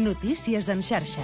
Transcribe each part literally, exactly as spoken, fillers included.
Notícies en xarxa.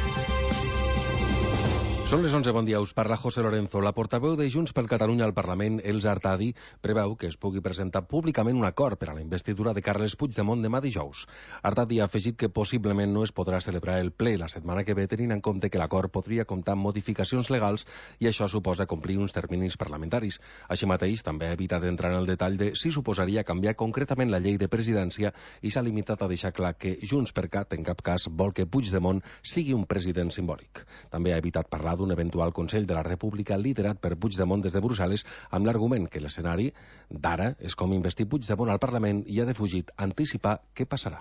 Són les onze, bon dia, us parla José Lorenzo. La portaveu de Junts per Catalunya al Parlament, Elsa Artadi, preveu que es pugui presentar públicament un acord per a la investidura de Carles Puigdemont demà dijous. Artadi ha afegit que possiblement no es podrà celebrar el ple la setmana que ve, tenint en compte que l'acord podria comptar amb modificacions legals i això suposa complir uns terminis parlamentaris. Així mateix, també ha evitat entrar en el detall de si suposaria canviar concretament la llei de presidència i s'ha limitat a deixar clar que Junts per Cat en cap cas vol que Puigdemont sigui un president simbòlic. També ha evitat parlar d'un eventual Consell de la República liderat per Puigdemont des de Brussel·les amb l'argument que l'escenari d'ara és com investir Puigdemont al Parlament i ha defugit anticipar què passarà.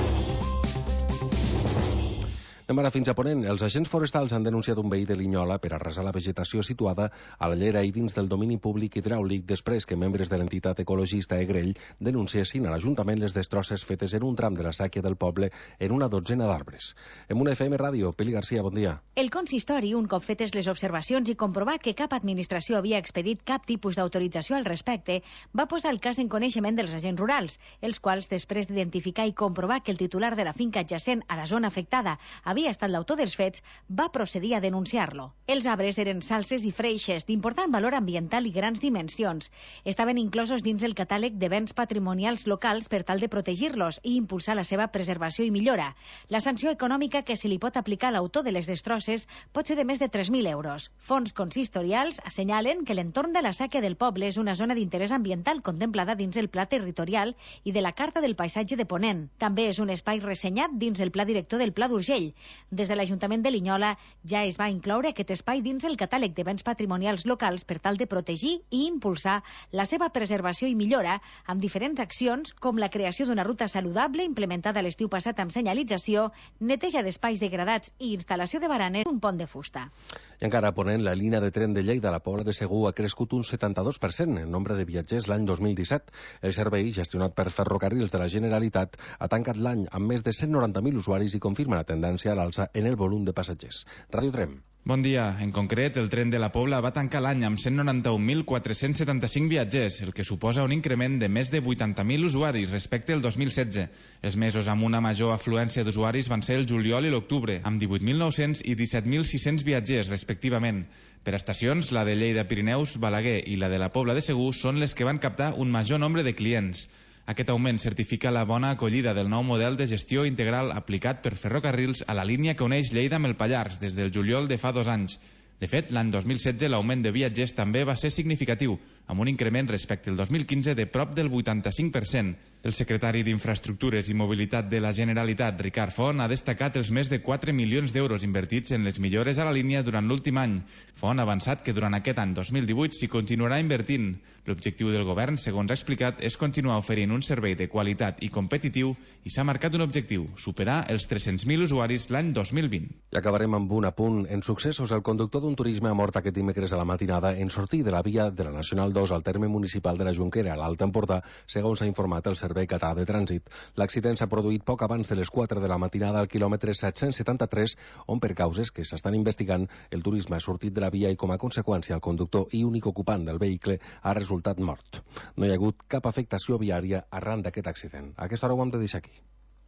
Anem ara fins a Ponent. Els agents forestals han denunciat un veí de Linyola per arrasar la vegetació situada a la llera i dins del domini públic hidràulic després que membres de l'entitat ecologista Egrell denunciessin a l'Ajuntament les destrosses fetes en un tram de la sèquia del poble en una dotzena d'arbres. En una F M Ràdio, Peli Garcia, bon dia. El consistori, un cop fetes les observacions i comprovar que cap administració havia expedit cap tipus d'autorització al respecte, va posar el cas en coneixement dels agents rurals, els quals, després d'identificar i comprovar que el titular de la finca adjacent a la zona afectada havia havia estat l'autor dels fets, va procedir a denunciar-lo. Els arbres eren salses i freixes d'important valor ambiental i grans dimensions. Estaven inclosos dins el catàleg de béns patrimonials locals per tal de protegir-los i impulsar la seva preservació i millora. La sanció econòmica que se li pot aplicar a l'autor de les destrosses pot ser de més de tres mil euros. Fons consistorials assenyalen que l'entorn de la sèquia del poble és una zona d'interès ambiental contemplada dins el Pla Territorial i de la Carta del Paisatge de Ponent. També és un espai ressenyat dins el Pla Director del Pla d'Urgell. Des de l'Ajuntament de Linyola ja es va incloure aquest espai dins el catàleg de béns patrimonials locals per tal de protegir i impulsar la seva preservació i millora amb diferents accions com la creació d'una ruta saludable implementada l'estiu passat amb senyalització, neteja d'espais degradats i instal·lació de baranes, un pont de fusta. I encara a Ponent, la línia de tren de Lleida a la Pobla de Segur ha crescut un setanta-dos per cent en nombre de viatgers l'any dos mil disset. El servei, gestionat per Ferrocarrils de la Generalitat, ha tancat l'any amb més de cent noranta mil usuaris i confirma la tendència a l'alça en el volum de passatgers. Ràdio Trem. Bon dia. En concret, el tren de la Pobla va tancar l'any amb cent noranta-un mil quatre-cents setanta-cinc viatgers, el que suposa un increment de més de vuitanta mil usuaris respecte al dos mil setze. Els mesos amb una major afluència d'usuaris van ser el juliol i l'octubre, amb divuit mil nou-cents i disset mil sis-cents viatgers, respectivament. Per estacions, la de Lleida, Pirineus, Balaguer i la de la Pobla de Segur són les que van captar un major nombre de clients. Aquest augment certifica la bona acollida del nou model de gestió integral aplicat per Ferrocarrils a la línia que uneix Lleida amb el Pallars des del juliol de fa dos anys. De fet, l'any dos mil setze l'augment de viatgers també va ser significatiu, amb un increment respecte al dos mil quinze de prop del vuitanta-cinc per cent. El secretari d'Infraestructures i Mobilitat de la Generalitat, Ricard Font, ha destacat els més de quatre milions d'euros invertits en les millores a la línia durant l'últim any. Font ha avançat que durant aquest any dos mil divuit s'hi continuarà invertint. L'objectiu del govern, segons ha explicat, és continuar oferint un servei de qualitat i competitiu i s'ha marcat un objectiu, superar els tres-cents mil usuaris l'any dos mil vint. I acabarem amb un apunt. En successos, el conductor d'un turisme ha mort aquest dimecres a la matinada en sortir de la via de la Nacional dos al terme municipal de la Jonquera, a l'Alt Empordà, segons ha informat el Servei Català de Trànsit. L'accident s'ha produït poc abans de les quatre de la matinada al quilòmetre set-cents setanta-tres, on per causes que s'estan investigant el turisme ha sortit de la via i com a conseqüència el conductor i únic ocupant del vehicle ha resultat mort. No hi ha hagut cap afectació viària arran d'aquest accident. A aquesta hora ho hem de deixar aquí.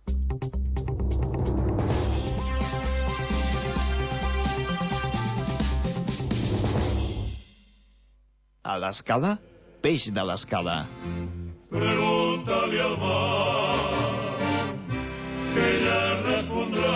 A l'Escala, peix de l'Escala. Pregunta-li al mar, que ella respondrà.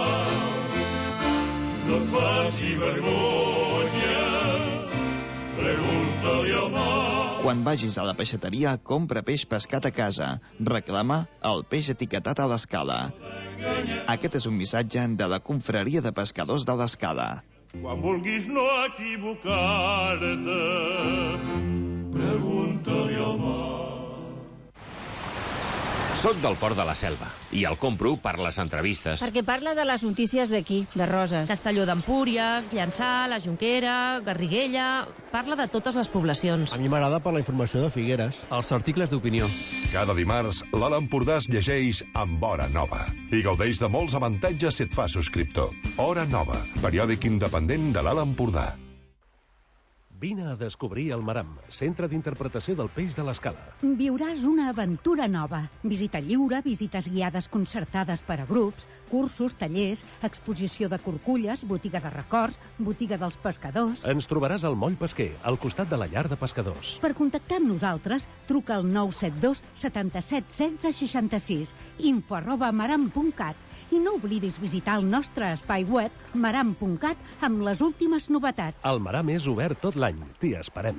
No et faci vergonya, pregunta-li al mar. Quan vagis a la peixateria, compra peix pescat a casa. Reclama el peix etiquetat a l'Escala. Aquest és un missatge de la Confraria de Pescadors de l'Escala. Quan vulguis no equivocar-te, pregunta-li al mar. Soc del Port de la Selva i el compro per les entrevistes. Perquè parla de les notícies d'aquí, de Roses. Castelló d'Empúries, Llançà, la Jonquera, Garriguella... Parla de totes les poblacions. A mi m'agrada per la informació de Figueres. Els articles d'opinió. Cada dimarts, l'Alt Empordà es llegeix amb Hora Nova i gaudeix de molts avantatges si et fa subscriptor. Hora Nova, periòdic independent de l'Alt Empordà. Vine a descobrir el Maram, centre d'interpretació del peix de l'Escala. Viuràs una aventura nova. Visita lliure, visites guiades concertades per a grups, cursos, tallers, exposició de corculles, botiga de records, botiga dels pescadors... Ens trobaràs al Moll Pesquer, al costat de la llar de pescadors. Per contactar amb nosaltres, truca al nou set dos setanta-set setze seixanta-sis, info arroba maram punt cat. I no oblidis visitar el nostre espai web maram punt cat amb les últimes novetats. El Maram és obert tot l'any. T'hi esperem.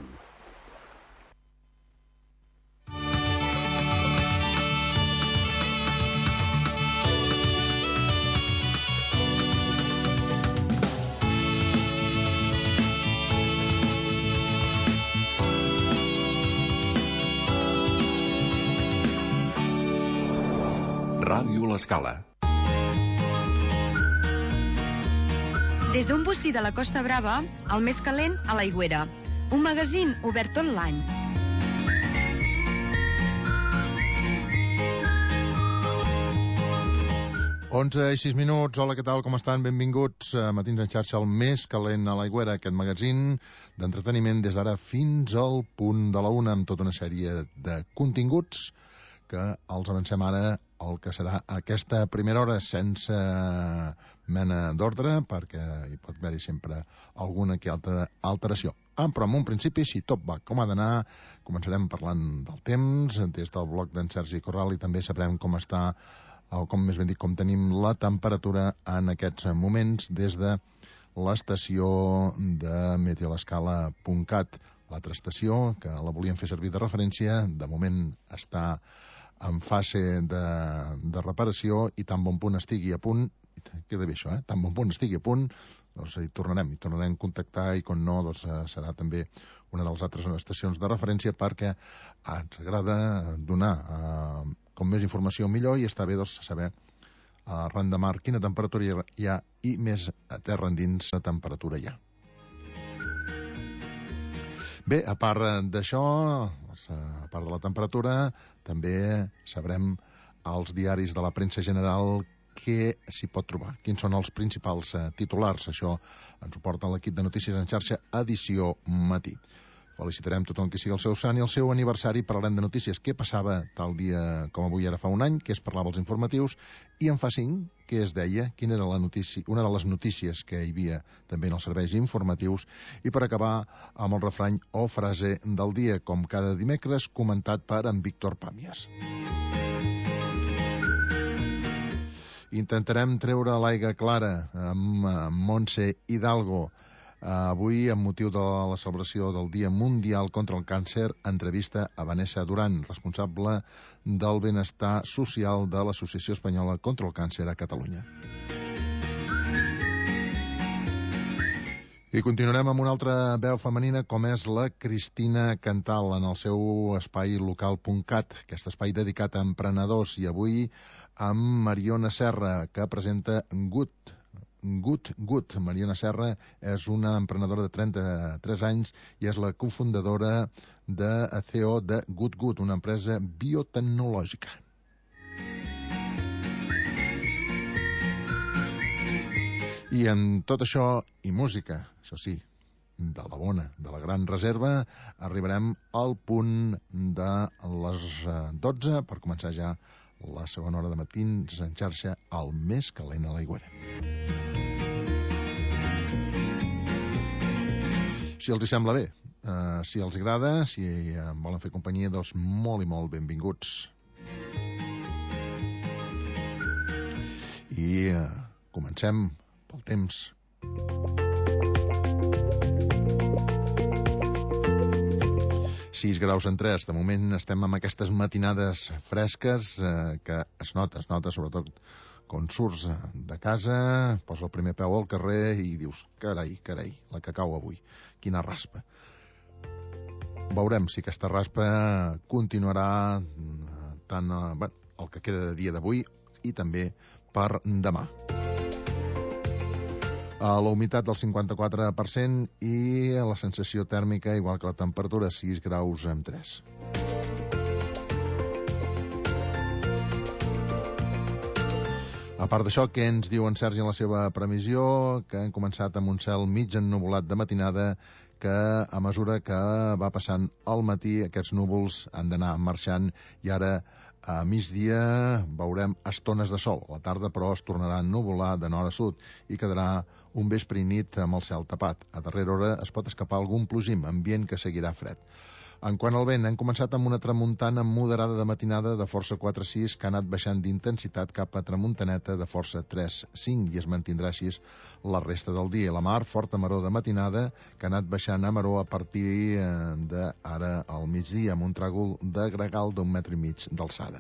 Ràdio L'Escala. Des d'un bocí de la Costa Brava, el més calent a l'Aigüera. Un magazín obert tot l'any. onze i sis minuts. Hola, què tal? Com estan? Benvinguts a Matins en xarxa, el més calent a l'Aigüera, aquest magazín d'entreteniment des d'ara fins al punt de la una, amb tota una sèrie de continguts que els avancem ara el que serà aquesta primera hora sense mena d'ordre, perquè hi pot haver-hi sempre alguna que altra alteració. Ah, però en un principi, si tot va com ha d'anar, començarem parlant del temps, des del bloc d'en Sergi Corral, i també sabrem com està, o com més ben dit, com tenim la temperatura en aquests moments des de l'estació de meteolescala punt cat, l'altra estació, que la volíem fer servir de referència, de moment està en fase de, de reparació, i tan bon punt estigui a punt, queda bé això, eh? Tan bon punt estigui a punt, doncs hi tornarem, hi tornarem a contactar, i com no, doncs serà també una de les altres estacions de referència, perquè ah, ens agrada donar eh, com més informació millor, i està bé doncs saber arran de mar quina temperatura hi ha, i més a terra endins la temperatura hi ha. Bé, a part d'això, a part de la temperatura, també sabrem als diaris de la premsa general què s'hi pot trobar, quins són els principals titulars. Això ens ho porta l'equip de Notícies en xarxa, edició matí. Felicitarem tothom que sigui el seu sant i el seu aniversari. Parlarem de notícies, què passava tal dia com avui ara fa un any, què es parlava als informatius, i en fa cinc, què es deia, quina era la notícia, una de les notícies que hi havia també en els serveis informatius, i per acabar amb el refrany o frase del dia, com cada dimecres, comentat per en Víctor Pàmies. Intentarem treure l'aigua clara amb Montse Hidalgo. Avui, amb motiu de la celebració del Dia Mundial contra el Càncer, entrevista a Vanessa Duran, responsable del benestar social de l'Associació Espanyola contra el Càncer a Catalunya. I continuarem amb una altra veu femenina, com és la Cristina Cantal, en el seu espai local punt cat, aquest espai dedicat a emprenedors, i avui amb Mariona Serra, que presenta Good Good Good. Mariona Serra és una emprenedora de trenta-tres anys i és la cofundadora de C E O de Good Good, una empresa biotecnològica. I amb tot això i música, això sí, de la bona, de la gran reserva, arribarem al punt de les dotze per començar ja la segona hora de matins en xarxa, el més calent a l'Aigüera. Si els hi sembla bé, eh, si els agrada, si em volen fer companyia, doncs molt i molt benvinguts. I eh, comencem pel temps. sis graus en tres. De moment estem amb aquestes matinades fresques eh, que es nota, es nota sobretot quan surts de casa, posa el primer peu al carrer i dius, carai, carai, la que cau avui, quina raspa. Veurem si aquesta raspa continuarà tant eh, bé, el que queda de dia d'avui i també per demà. La humitat del cinquanta-quatre per cent i la sensació tèrmica, igual que la temperatura, sis graus amb tres. A part d'això, què ens diu en Sergi en la seva previsió? Que han començat amb un cel mig ennuvolat de matinada que a mesura que va passant el matí aquests núvols han d'anar marxant i ara a migdia veurem estones de sol. A la tarda, però, es tornarà a ennuvolar de nord a sud i quedarà un vespre i nit amb el cel tapat. A darrera hora es pot escapar algun plogim, ambient que seguirà fred. En quant al vent, hem començat amb una tramuntana moderada de matinada de força quatre sis que ha anat baixant d'intensitat cap a tramuntaneta de força tres cinc i es mantindrà així la resta del dia. La mar, forta maror de matinada que ha anat baixant a maror a partir d'ara al migdia amb un tràgol de gregal d'un metre i mig d'alçada.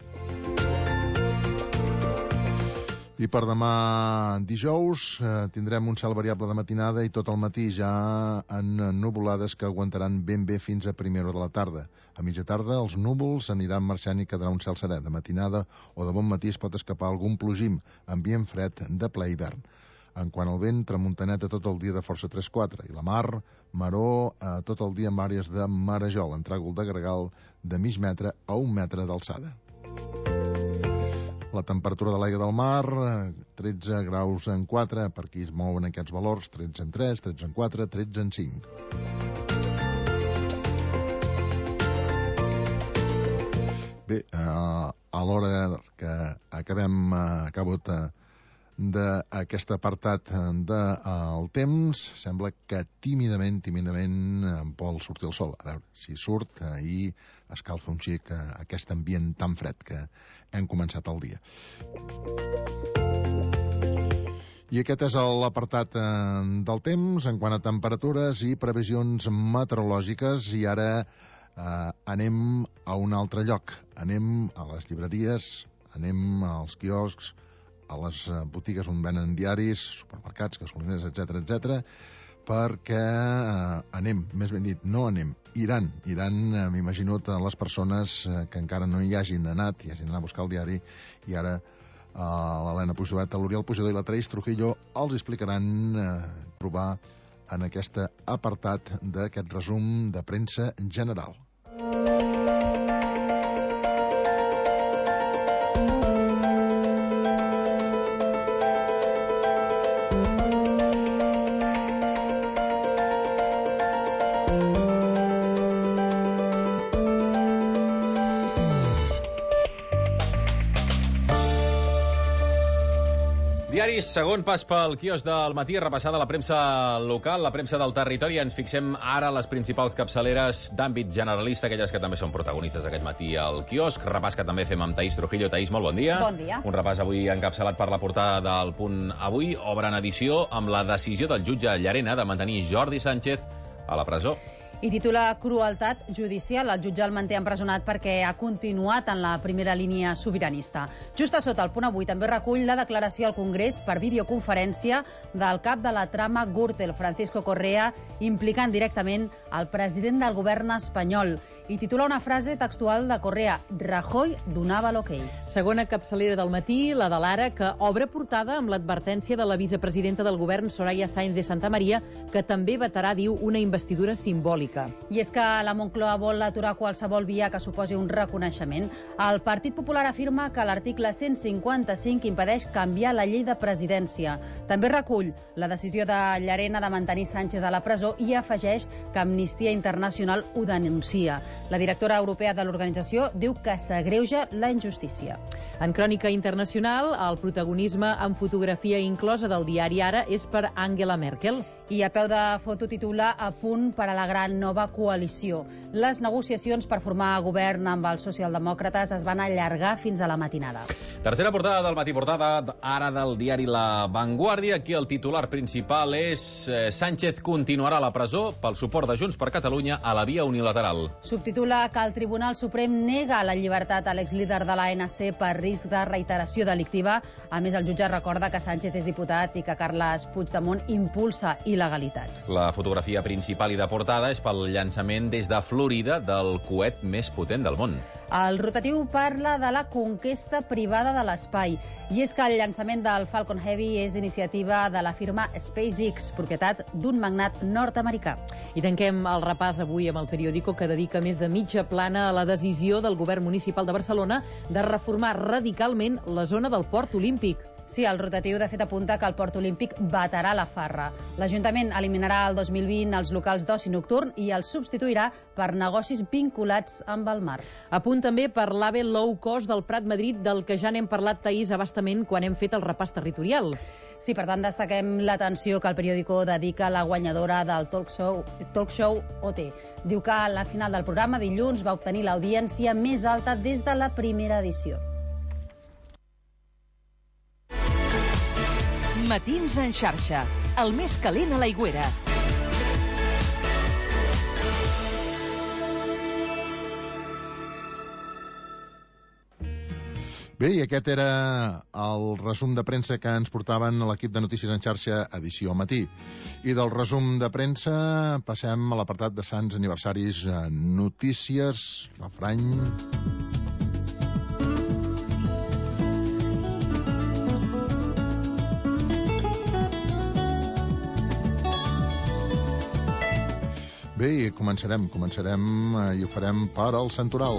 I per demà dijous eh, tindrem un cel variable de matinada i tot el matí ja en nuvolades que aguantaran ben bé fins a primera hora de la tarda. A mitja tarda els núvols aniran marxant i quedarà un cel serè. De matinada o de bon matí es pot escapar algun plogim, ambient fred de ple hivern. En quant al vent, tramuntaneta tot el dia de força tres quatre i la mar, maror eh, tot el dia amb àrees de marejol, en tràgol de gregal de mig metre a un metre d'alçada. La temperatura de l'aigua del mar, tretze graus en quatre, per aquí es mouen aquests valors, tretze en tres, tretze en quatre, tretze en cinc. Bé, eh, a l'hora que acabem, eh, acabot eh, d'aquest apartat del temps, sembla que tímidament, tímidament en vol sortir el sol. A veure, si surt eh, i escalfa un xic eh, aquest ambient tan fred que hem començat el dia. I aquest és l'apartat eh, del temps en quant a temperatures i previsions meteorològiques. I ara eh, anem a un altre lloc. Anem a les llibreries, anem als quioscs, a les botigues on venen diaris, supermercats, gasolineres, etcètera, etcètera, perquè eh, anem, més ben dit, no anem, iran, iran, eh, m'imagino, les persones eh, que encara no hi hagin anat, hi hagin anat a buscar el diari, i ara eh, l'Helena Puigdovet, l'Oriol Pujador i la Traís Trujillo els explicaran eh, trobar en aquest apartat d'aquest resum de premsa general. Diaris, segon pas pel quiosc del matí, repassada la premsa local, la premsa del territori. Ens fixem ara les principals capçaleres d'àmbit generalista, aquelles que també són protagonistes aquest matí al quiosc. Repàs que també fem amb Taís Trujillo. Taís, molt bon dia. Bon dia. Un repàs avui encapçalat per la portada del Punt Avui. Obre en edició amb la decisió del jutge Llarena de mantenir Jordi Sánchez a la presó. I titula Crueltat judicial. El jutge el manté empresonat perquè ha continuat en la primera línia sobiranista. Just a sota el Punt Avui també recull la declaració al Congrés per videoconferència del cap de la trama Gürtel, Francisco Correa, implicant directament el president del govern espanyol. I titula una frase textual de Correa: Rajoy donava l'ok. Segona capçalera del matí, la de l'Ara, que obre portada amb l'advertència de la vicepresidenta del govern, Soraya Sáenz de Santamaría, que també vetarà, diu, una investidura simbòlica. I és que la Moncloa vol aturar qualsevol via que suposi un reconeixement. El Partit Popular afirma que l'article cent cinquanta-cinc impedeix canviar la llei de presidència. També recull la decisió de Llarena de mantenir Sánchez a la presó i afegeix que Amnistia Internacional ho denuncia. La directora europea de l'organització diu que s'agreuja la injustícia. En crònica internacional, el protagonisme en fotografia inclosa del diari Ara és per Angela Merkel. I a peu de foto titula A punt per a la gran nova coalició. Les negociacions per formar govern amb els socialdemòcrates es van allargar fins a la matinada. Tercera portada del matí, portada ara del diari La Vanguardia. Aquí el titular principal és eh, Sánchez continuarà a la presó pel suport de Junts per Catalunya a la via unilateral. Subtitula que el Tribunal Suprem nega la llibertat a l'exlíder de l'A N C per risc de reiteració delictiva. A més, el jutge recorda que Sánchez és diputat i que Carles Puigdemont impulsa il·legalitats. La fotografia principal i de portada és pel llançament des de Florida del coet més potent del món. El rotatiu parla de la conquesta privada de l'espai. I és que el llançament del Falcon Heavy és iniciativa de la firma SpaceX, propietat d'un magnat nord-americà. I tanquem el repàs avui amb el periòdico, que dedica més de mitja plana a la decisió del govern municipal de Barcelona de reformar radicalment la zona del Port Olímpic. Sí, el rotatiu de fet apunta que el Port Olímpic vetarà la farra. L'Ajuntament eliminarà el dos mil vint els locals d'oci nocturn i els substituirà per negocis vinculats amb el mar. A punt també per l'AVE low cost del Prat Madrid, del que ja n'hem parlat, Taís, abastament quan hem fet el repàs territorial. Sí, per tant, destaquem l'atenció que el periòdico dedica a la guanyadora del talk show, talk show O T. Diu que a la final del programa dilluns va obtenir l'audiència més alta des de la primera edició. Matins en xarxa, el més calent a l'Aigüera. Bé, i aquest era el resum de premsa que ens portaven a l'equip de Notícies en xarxa, edició matí. I del resum de premsa passem a l'apartat de Sants Aniversaris, notícies, refrany... Bé, i començarem, començarem i ho farem per al Santoral.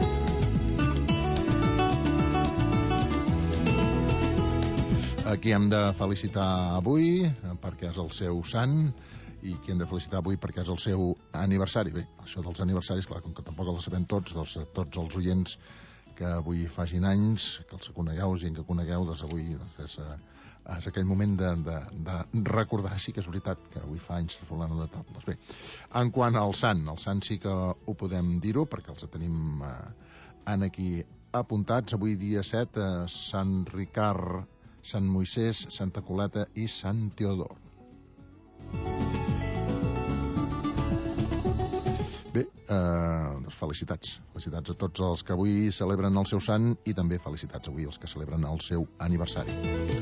Aquí hem de felicitar avui perquè és el seu sant i qui hem de felicitar avui perquè és el seu aniversari. Bé, això dels aniversaris, clar, com que tampoc els sabem tots, doncs, tots els oients que avui facin anys, que els conegueu, gent que conegueu, doncs avui doncs, és... és aquell moment de, de, de recordar, sí que és veritat que avui fa anys de fulano de tal. Doncs bé, en quant al sant, el sant sí que ho podem dir-ho, perquè els tenim eh, en aquí apuntats. Avui dia set, eh, Sant Ricard, Sant Moisès, Santa Coleta i Sant Teodor. Bé, eh, doncs felicitats. Felicitats a tots els que avui celebren el seu sant i també felicitats avui als que celebren el seu aniversari.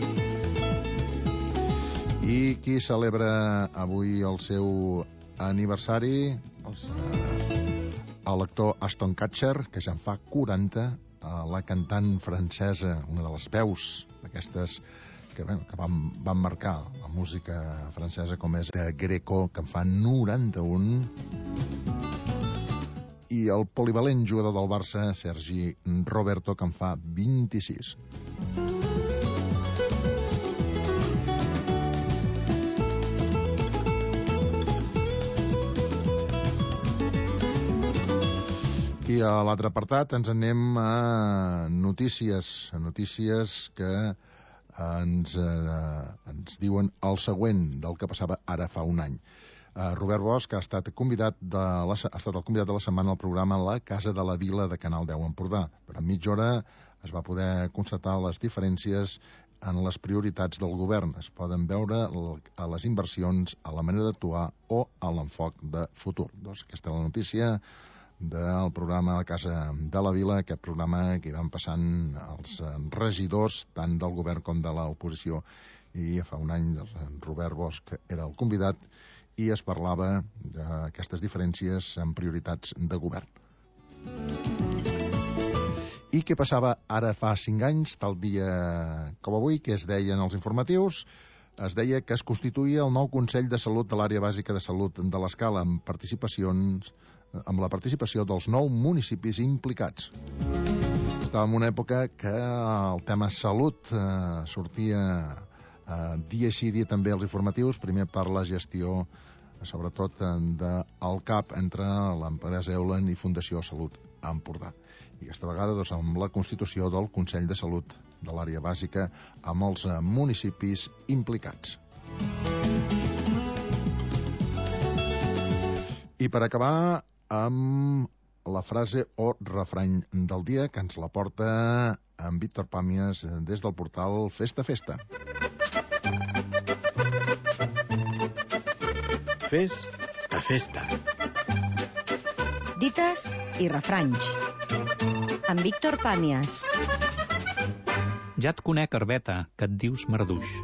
I qui celebra avui el seu aniversari? El l'actor Aston Kutcher, que ja en fa quaranta, la cantant francesa, una de les veus d'aquestes que, bueno, que van, van marcar la música francesa, com és de Greco, que en fa noranta-un, i el polivalent jugador del Barça, Sergi Roberto, que en fa vint-i-sis. I a l'altre apartat ens anem a notícies, a notícies que ens, eh, ens diuen el següent del que passava ara fa un any. Eh, Robert Bosch ha estat, convidat de la, ha estat el convidat de la setmana al programa La Casa de la Vila de Canal deu Empordà. Durant mitja hora es va poder constatar les diferències en les prioritats del govern. Es poden veure a les inversions, a la manera d'actuar o a l'enfoc de futur. Doncs aquesta és la notícia del programa La Casa de la Vila, aquest programa que hi van passant els regidors, tant del govern com de l'oposició. I fa un any el Robert Bosch era el convidat i es parlava d'aquestes diferències en prioritats de govern. I què passava ara fa cinc anys, tal dia com avui, que es deien els informatius? Es deia que es constituïa el nou Consell de Salut de l'Àrea Bàsica de Salut de l'Escala amb participacions amb la participació dels nou municipis implicats. Estàvem en una època que el tema salut eh, sortia eh, dia sí dia també als informatius, primer per la gestió, sobretot del C A P entre l'empresa Eulen i Fundació Salut Empordà. I aquesta vegada doncs, amb la constitució del Consell de Salut de l'Àrea Bàsica amb els eh, municipis implicats. I per acabar amb la frase o refrany del dia, que ens la porta en Víctor Pàmies des del portal Festa Festa. Fes a festa. Dites i refranys. Amb Víctor Pàmies. Ja et conec, Herbeta, que et dius Marduix.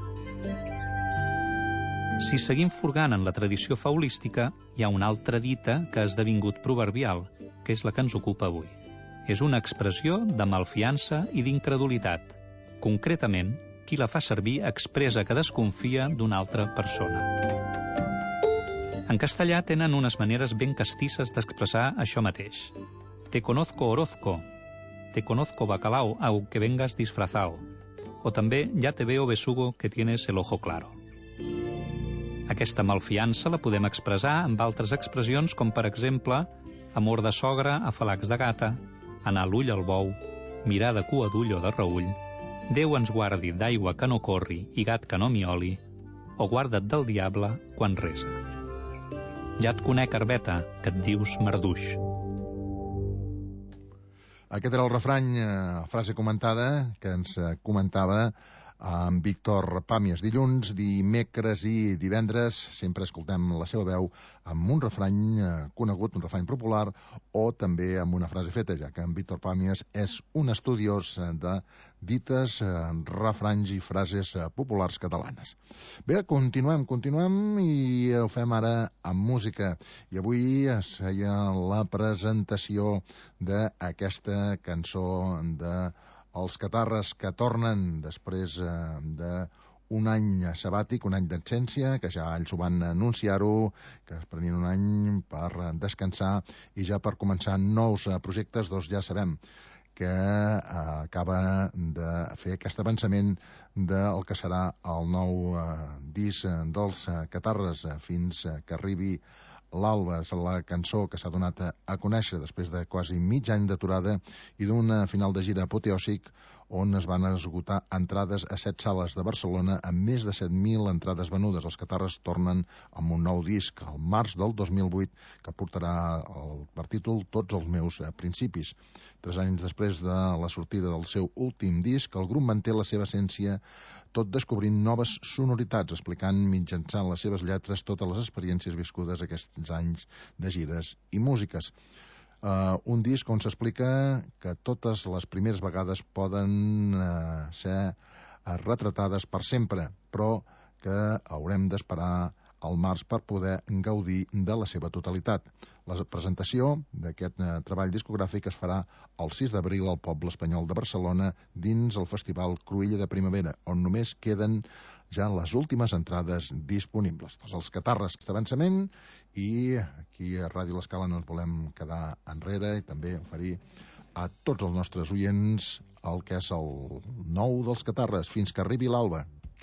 Si seguim furgant en la tradició faulística, hi ha una altra dita que ha esdevingut proverbial, que és la que ens ocupa avui. És una expressió de malfiança i d'incredulitat. Concretament, qui la fa servir expressa que desconfia d'una altra persona. En castellà tenen unes maneres ben castisses d'expressar això mateix. Te conozco Orozco, te conozco bacalao, aunque vengas disfrazao. o també ya te veo besugo que tienes el ojo claro. Aquesta malfiança la podem expressar amb altres expressions com, per exemple, amor de sogra a falacs de gata, anar l'ull al bou, mirar de cua d'ull o de reull, Déu ens guardi d'aigua que no corri i gat que no mioli, o guarda't del diable quan resa. Ja et conec, Arbeta, que et dius marduix. Aquest era el refrany, eh, frase comentada, que ens eh, comentava amb Víctor Pàmies. Dilluns, dimecres i divendres sempre escoltem la seva veu amb un refrany eh, conegut, un refrany popular, o també amb una frase feta, ja que en Víctor Pàmies és un estudiós de dites, eh, refranys i frases eh, populars catalanes. Bé, continuem, continuem i ho fem ara amb música. I avui es feia la presentació d'aquesta cançó de Els Catarres, que tornen després eh, d'un any sabàtic, un any d'absència, que ja ells ho van anunciar-ho, que es prenien un any per descansar i ja per començar nous eh, projectes. Doncs ja sabem que eh, acaba de fer aquest avançament del que serà el nou eh, disc dels eh, Catarres eh, fins eh, que arribi l'Alba. És la cançó que s'ha donat a, a conèixer després de quasi mig any d'aturada i d'un final de gira apoteòsic on es van esgotar entrades a set sales de Barcelona amb més de set mil entrades venudes. Els Catarres tornen amb un nou disc al març del dos mil vuit que portarà el, per títol Tots els meus eh, principis. Tres anys després de la sortida del seu últim disc, el grup manté la seva essència, tot descobrint noves sonoritats, explicant mitjançant les seves lletres totes les experiències viscudes aquests anys de gires i músiques. Uh, un disc on s'explica que totes les primeres vegades poden uh, ser uh, retratades per sempre, però que haurem d'esperar al març per poder gaudir de la seva totalitat. La presentació d'aquest uh, treball discogràfic es farà el sis d'abril al Poble Espanyol de Barcelona dins el Festival Cruïlla de Primavera, on només queden ja les últimes entrades disponibles. Doncs els Catarres d'avançament, i aquí a Ràdio L'Escala no ens volem quedar enrere i també oferir a tots els nostres oients el que és el nou dels Catarres, fins que arribi l'alba.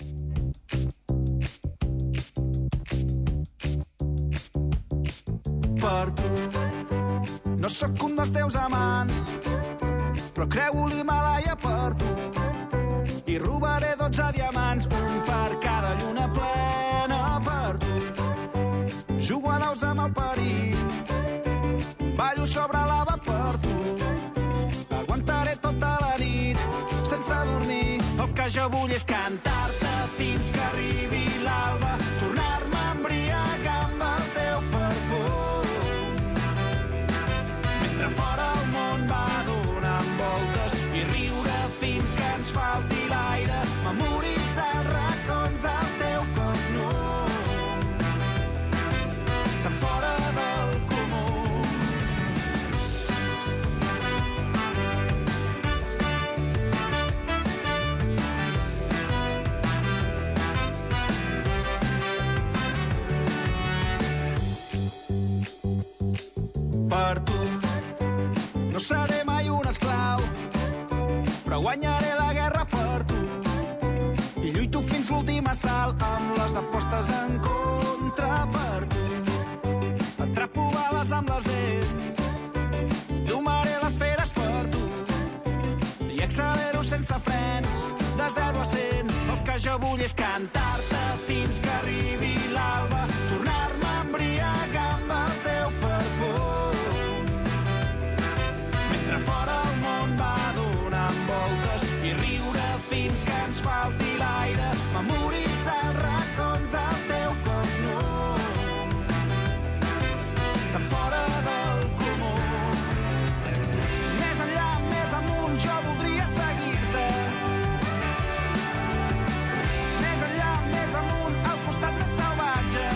Per tu no sóc un dels teus amants, però creu l'Himàlaia per tu i robaré dotze diamants, un per cada lluna plena per tu. Jugo a daus amb el perill, ballo sobre lava per tu. Aguantaré tota la nit sense dormir. El que jo vull és cantar-te fins que arribi l'alba, tornar-me a embriagar amb el teu perfum. Mentre fora el món va donant voltes i riure fins que ens falti l'aire, memoritzar els racons del teu cos nu, tan fora del comú. Per tu no seré mai un esclau, però guanyaré la guerra per tu i lluito fins l'últim assalt amb les apostes en contra per tu. Atrapo bales amb les dents, domaré les feres per tu i accelero sense frens de zero a cent. El que jo vull és cantar-te fins que arribi l'alba, tornar-me a embriagar amb el teu perfum. Mentre fora el món va donant voltes i riure fins que ens falti l'aire, memoritzar els racons del teu cos nu, tan fora del comú. Més enllà, més amunt, jo voldria seguir-te. Més enllà, més amunt, al costat més salvatge.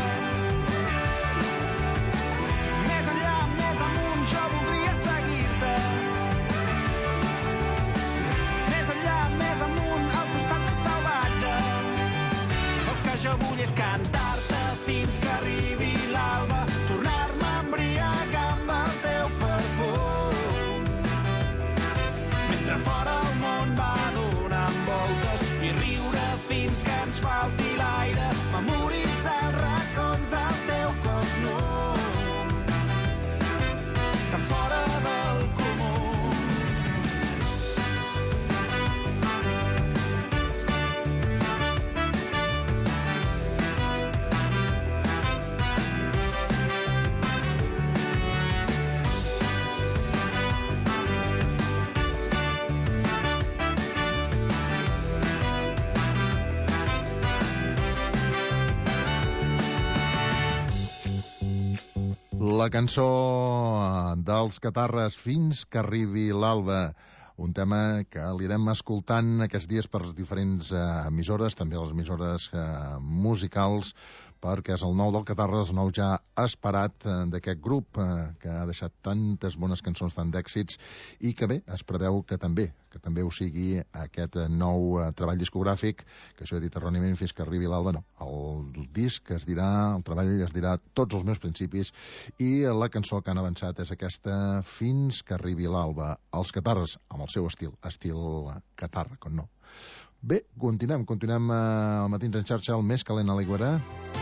La cançó dels Catarres, Fins que arribi l'alba. Un tema que l'irem escoltant aquests dies per diferents eh, emissores, també les emissores eh, musicals, perquè és el nou del Catarres, el nou ja esperat eh, d'aquest grup eh, que ha deixat tantes bones cançons, tant d'èxits, i que bé, es preveu que també que també ho sigui aquest nou eh, treball discogràfic, que això he dit erròniament, Fins que arribi l'alba, no. El disc es dirà, el treball es dirà Tots els meus principis, i la cançó que han avançat és aquesta, Fins que arribi l'alba. Els Catarres, amb el seu estil, estil catarra, com no. Bé, continuem, continuem eh, al Matins en xarxa, el més calent a l'Aigüera.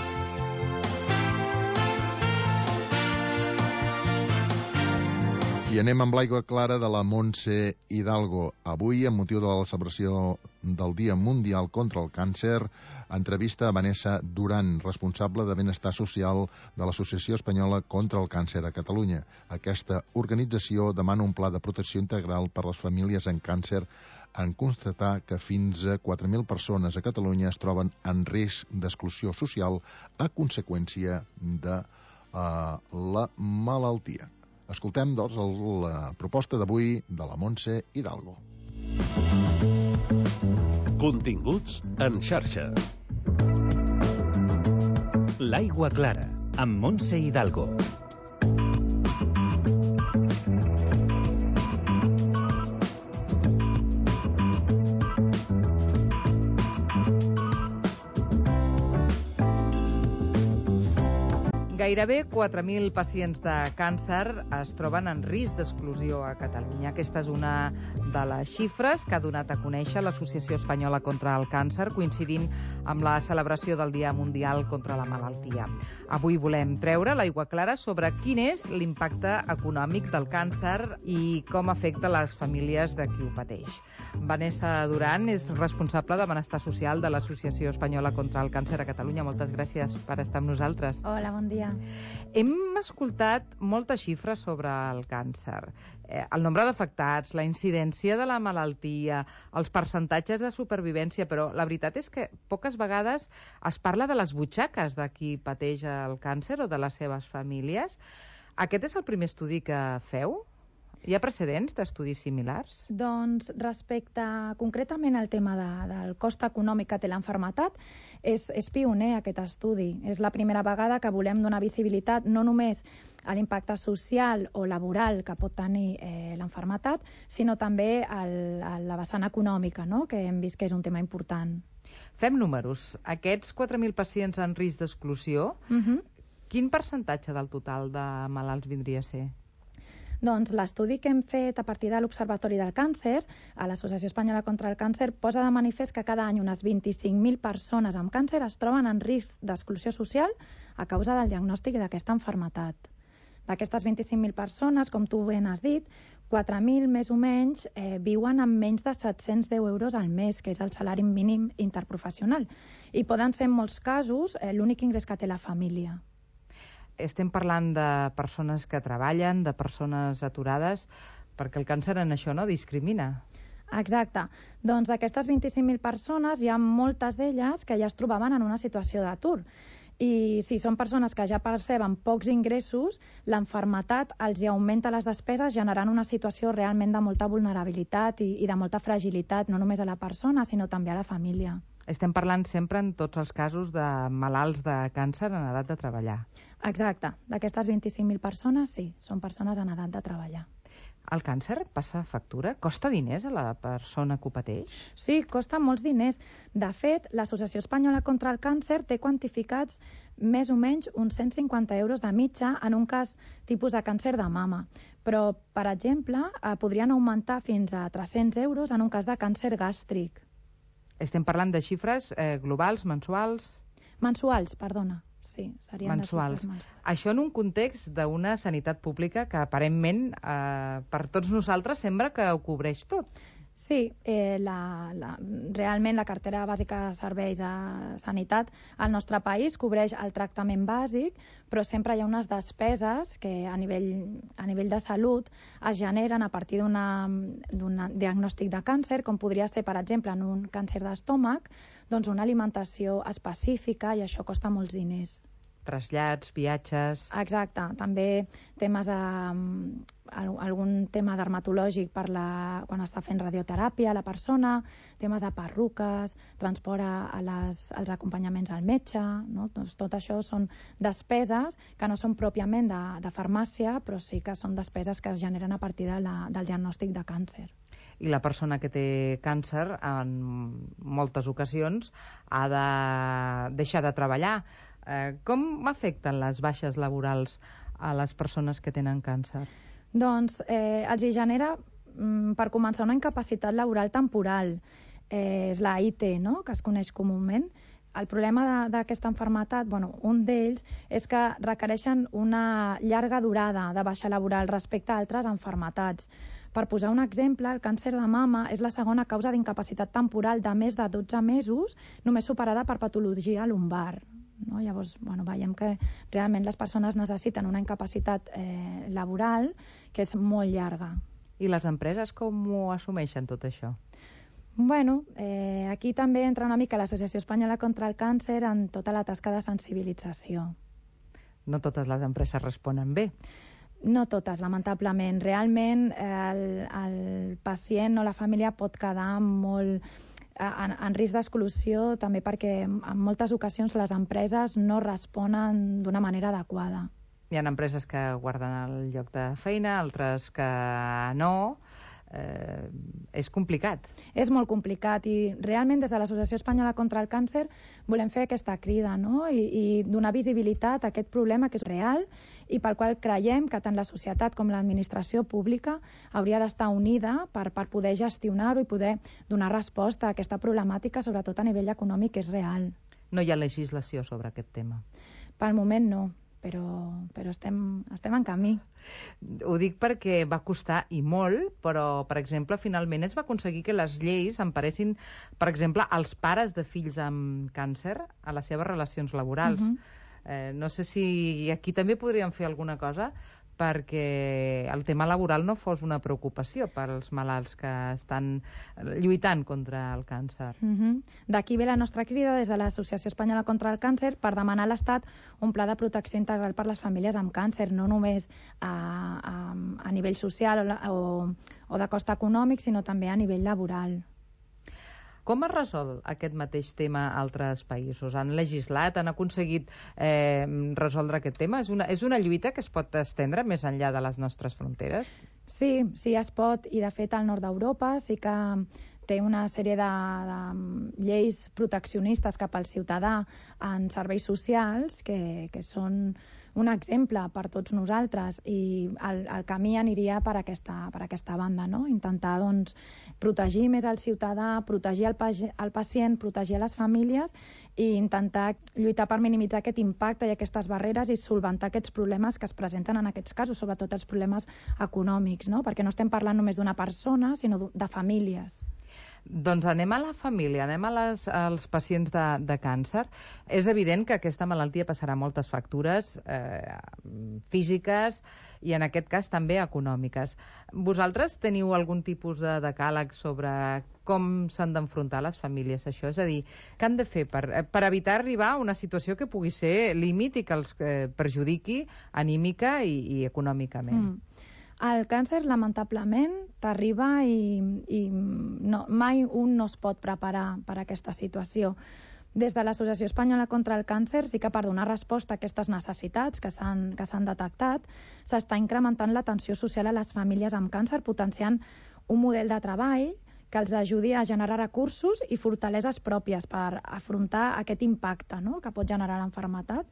I anem amb l'aigua clara de la Montse Hidalgo. Avui, amb motiu de la celebració del Dia Mundial contra el Càncer, entrevista a Vanessa Duran, responsable de Benestar Social de l'Associació Espanyola contra el Càncer a Catalunya. Aquesta organització demana un pla de protecció integral per a les famílies amb càncer en constatar que fins a quatre mil persones a Catalunya es troben en risc d'exclusió social a conseqüència de uh, la malaltia. Escoltem, doncs, la proposta d'avui de la Montse Hidalgo. Continguts en xarxa. L'aigua clara, amb Montse Hidalgo. Gairebé quatre mil pacients de càncer es troben en risc d'exclusió a Catalunya. Aquesta és una de les xifres que ha donat a conèixer l'Associació Espanyola contra el Càncer, coincidint amb la celebració del Dia Mundial contra la Malaltia. Avui volem treure l'aigua clara sobre quin és l'impacte econòmic del càncer i com afecta les famílies de qui ho pateix. Vanessa Duran és responsable de Benestar Social de l'Associació Espanyola contra el Càncer a Catalunya. Moltes gràcies per estar amb nosaltres. Hola, bon dia. Hem escoltat moltes xifres sobre el càncer. Eh, el nombre d'afectats, la incidència de la malaltia, els percentatges de supervivència, però la veritat és que poques vegades es parla de les butxaques de qui pateix el càncer o de les seves famílies. Aquest és el primer estudi que feu? Hi ha precedents d'estudis similars? Doncs respecte concretament al tema de, del cost econòmic que té l'enfermetat, és, és pioner aquest estudi. És la primera vegada que volem donar visibilitat no només a l'impacte social o laboral que pot tenir eh, l'enfermetat, sinó també al, a la vessant econòmica, no? Que hem vist que és un tema important. Fem números. Aquests quatre mil pacients en risc d'exclusió, uh-huh. Quin percentatge del total de malalts vindria a ser? Doncs l'estudi que hem fet a partir de l'Observatori del Càncer, a l'Associació Espanyola contra el Càncer, posa de manifest que cada any unes vint-i-cinc mil persones amb càncer es troben en risc d'exclusió social a causa del diagnòstic d'aquesta malaltia. D'aquestes vint-i-cinc mil persones, com tu ben has dit, quatre mil més o menys eh, viuen amb menys de set-cents deu euros al mes, que és el salari mínim interprofessional. I poden ser en molts casos eh, l'únic ingrés que té la família. Estem parlant de persones que treballen, de persones aturades, perquè el càncer en això no discrimina. Exacte. Doncs d'aquestes vint-i-cinc mil persones hi ha moltes d'elles que ja es trobaven en una situació d'atur. I si són persones que ja perceben pocs ingressos, l'enfermetat els hi augmenta les despeses, generant una situació realment de molta vulnerabilitat i, i de molta fragilitat, no només a la persona, sinó també a la família. Estem parlant sempre en tots els casos de malalts de càncer en edat de treballar. Exacte. D'aquestes vint-i-cinc mil persones, sí, són persones en edat de treballar. El càncer passa factura? Costa diners a la persona que ho pateix? Sí, costa molts diners. De fet, l'Associació Espanyola contra el Càncer té quantificats més o menys uns cent cinquanta euros de mitja en un cas tipus de càncer de mama. Però, per exemple, eh, podrien augmentar fins a tres-cents euros en un cas de càncer gàstric. Estem parlant de xifres eh, globals, mensuals? Mensuals, perdona. Sí, serien mensuals. Això en un context d'una sanitat pública que aparentment eh, per tots nosaltres sembla que ho cobreix tot. Sí, eh, la, la, realment la cartera bàsica de serveis a sanitat al nostre país cobreix el tractament bàsic, però sempre hi ha unes despeses que a nivell, a nivell de salut es generen a partir d'un diagnòstic de càncer, com podria ser, per exemple, en un càncer d'estómac, doncs una alimentació específica, i això costa molts diners. trasllats, viatges... Exacte, també temes de... algun tema dermatològic per la, quan està fent radioteràpia la persona, temes de perruques, transport a les, als acompanyaments al metge, no? Doncs tot això són despeses que no són pròpiament de, de farmàcia, però sí que són despeses que es generen a partir de la, del diagnòstic de càncer. I la persona que té càncer, en moltes ocasions, ha de deixar de treballar. Eh, com afecten les baixes laborals a les persones que tenen càncer? Doncs eh, els hi genera, mm, per començar, una incapacitat laboral temporal. Eh, és la I T, no?, que es coneix comúment. El problema d'aquesta malaltia, bueno, un d'ells, és que requereixen una llarga durada de baixa laboral respecte a altres malalties. Per posar un exemple, el càncer de mama és la segona causa d'incapacitat temporal de més de dotze mesos, només superada per patologia lumbar. No? Llavors, bueno, veiem que realment les persones necessiten una incapacitat eh, laboral que és molt llarga. I les empreses com ho assumeixen tot això? Bueno, eh, aquí també entra una mica l'Associació Espanyola contra el Càncer en tota la tasca de sensibilització. No totes les empreses responen bé. No totes, lamentablement. Realment el, el pacient o la família pot quedar molt en, en risc d'exclusió, també perquè en moltes ocasions les empreses no responen d'una manera adequada. Hi ha empreses que guarden el lloc de feina, altres que no... Eh, és complicat. És molt complicat i realment des de l'Associació Espanyola contra el Càncer volem fer aquesta crida, no? I, i donar visibilitat a aquest problema que és real i pel qual creiem que tant la societat com l'administració pública hauria d'estar unida per, per poder gestionar-ho i poder donar resposta a aquesta problemàtica, sobretot a nivell econòmic, que és real. No hi ha legislació sobre aquest tema? Pel moment no. Però, però estem, estem en camí. Ho dic perquè va costar i molt, però, per exemple, finalment es va aconseguir que les lleis emparessin, per exemple, els pares de fills amb càncer a les seves relacions laborals. Uh-huh. eh, no sé si aquí també podríem fer alguna cosa perquè el tema laboral no fos una preocupació per als malalts que estan lluitant contra el càncer. Uh-huh. D'aquí ve la nostra crida des de l'Associació Espanyola contra el Càncer per demanar a l'Estat un pla de protecció integral per a les famílies amb càncer, no només a, a, a nivell social o, o, o de cost econòmic, sinó també a nivell laboral. Com es resol aquest mateix tema a altres països? Han legislat, han aconseguit eh, resoldre aquest tema? És una, és una lluita que es pot estendre més enllà de les nostres fronteres? Sí, sí es pot, i de fet al nord d'Europa sí que té una sèrie de, de lleis proteccionistes cap al ciutadà en serveis socials que, que són un exemple per tots nosaltres, i el, el camí aniria per aquesta, per aquesta banda, no? Intentar doncs, protegir més el ciutadà, protegir el, el pacient, protegir les famílies i intentar lluitar per minimitzar aquest impacte i aquestes barreres i solventar aquests problemes que es presenten en aquests casos, sobretot els problemes econòmics, no? Perquè no estem parlant només d'una persona, sinó de famílies. Doncs anem a la família, anem a les, als pacients de, de càncer. És evident que aquesta malaltia passarà moltes factures eh, físiques i en aquest cas també econòmiques. Vosaltres teniu algun tipus de decàleg sobre com s'han d'enfrontar les famílies a això? És a dir, què han de fer per, per evitar arribar a una situació que pugui ser límit i que els eh, perjudiqui anímica i, i econòmicament? Mm. El càncer, lamentablement, t'arriba i, i no, mai un no es pot preparar per a aquesta situació. Des de l'Associació Espanyola contra el Càncer sí que per donar resposta a aquestes necessitats que s'han que s'han detectat s'està incrementant l'atenció social a les famílies amb càncer, potenciant un model de treball que els ajudi a generar recursos i fortaleses pròpies per afrontar aquest impacte, no?, que pot generar l'enfermetat.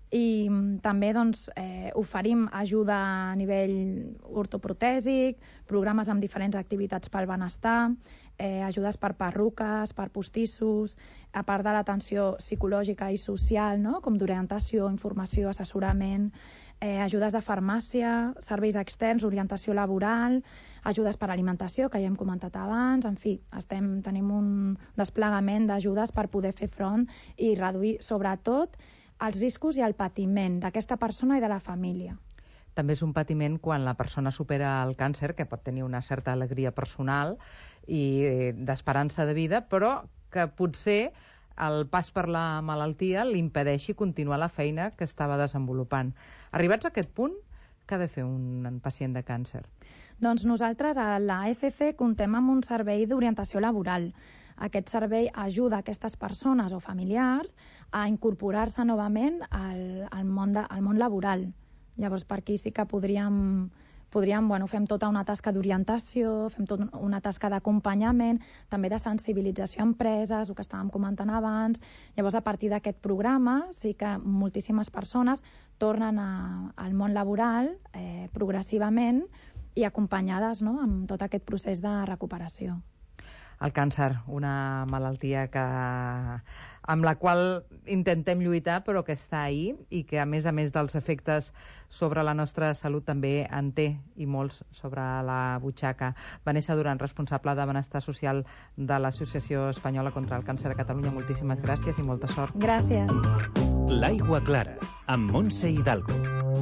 I també doncs, eh, oferim ajuda a nivell ortoprotèsic, programes amb diferents activitats pel benestar, eh, ajudes per perruques, per postissos, a part de l'atenció psicològica i social, no?, com d'orientació, informació, assessorament, eh, ajudes de farmàcia, serveis externs, orientació laboral, ajudes per alimentació, que ja hem comentat abans, en fi, estem, tenim un desplegament d'ajudes per poder fer front i reduir, sobretot, els riscos i el patiment d'aquesta persona i de la família. També és un patiment quan la persona supera el càncer, que pot tenir una certa alegria personal i d'esperança de vida, però que potser el pas per la malaltia li impedeixi continuar la feina que estava desenvolupant. Arribats a aquest punt, què ha de fer un pacient de càncer? Doncs nosaltres a l'A F C comptem amb un servei d'orientació laboral. Aquest servei ajuda aquestes persones o familiars a incorporar-se novament al, al, món de, al món laboral. Llavors, per aquí sí que podríem, podríem bueno, fem tota una tasca d'orientació, fem tota una tasca d'acompanyament, també de sensibilització a empreses, el que estàvem comentant abans. Llavors, a partir d'aquest programa, sí que moltíssimes persones tornen a, al món laboral eh, progressivament i acompanyades, no?, amb tot aquest procés de recuperació. El càncer, una malaltia que, amb la qual intentem lluitar, però que està ahí i que, a més a més dels efectes sobre la nostra salut, també en té, i molts, sobre la butxaca. Vanessa Duran, responsable de Benestar Social de l'Associació Espanyola contra el Càncer a Catalunya, moltíssimes gràcies i molta sort. Gràcies. L'Aigua Clara, amb Montse Hidalgo.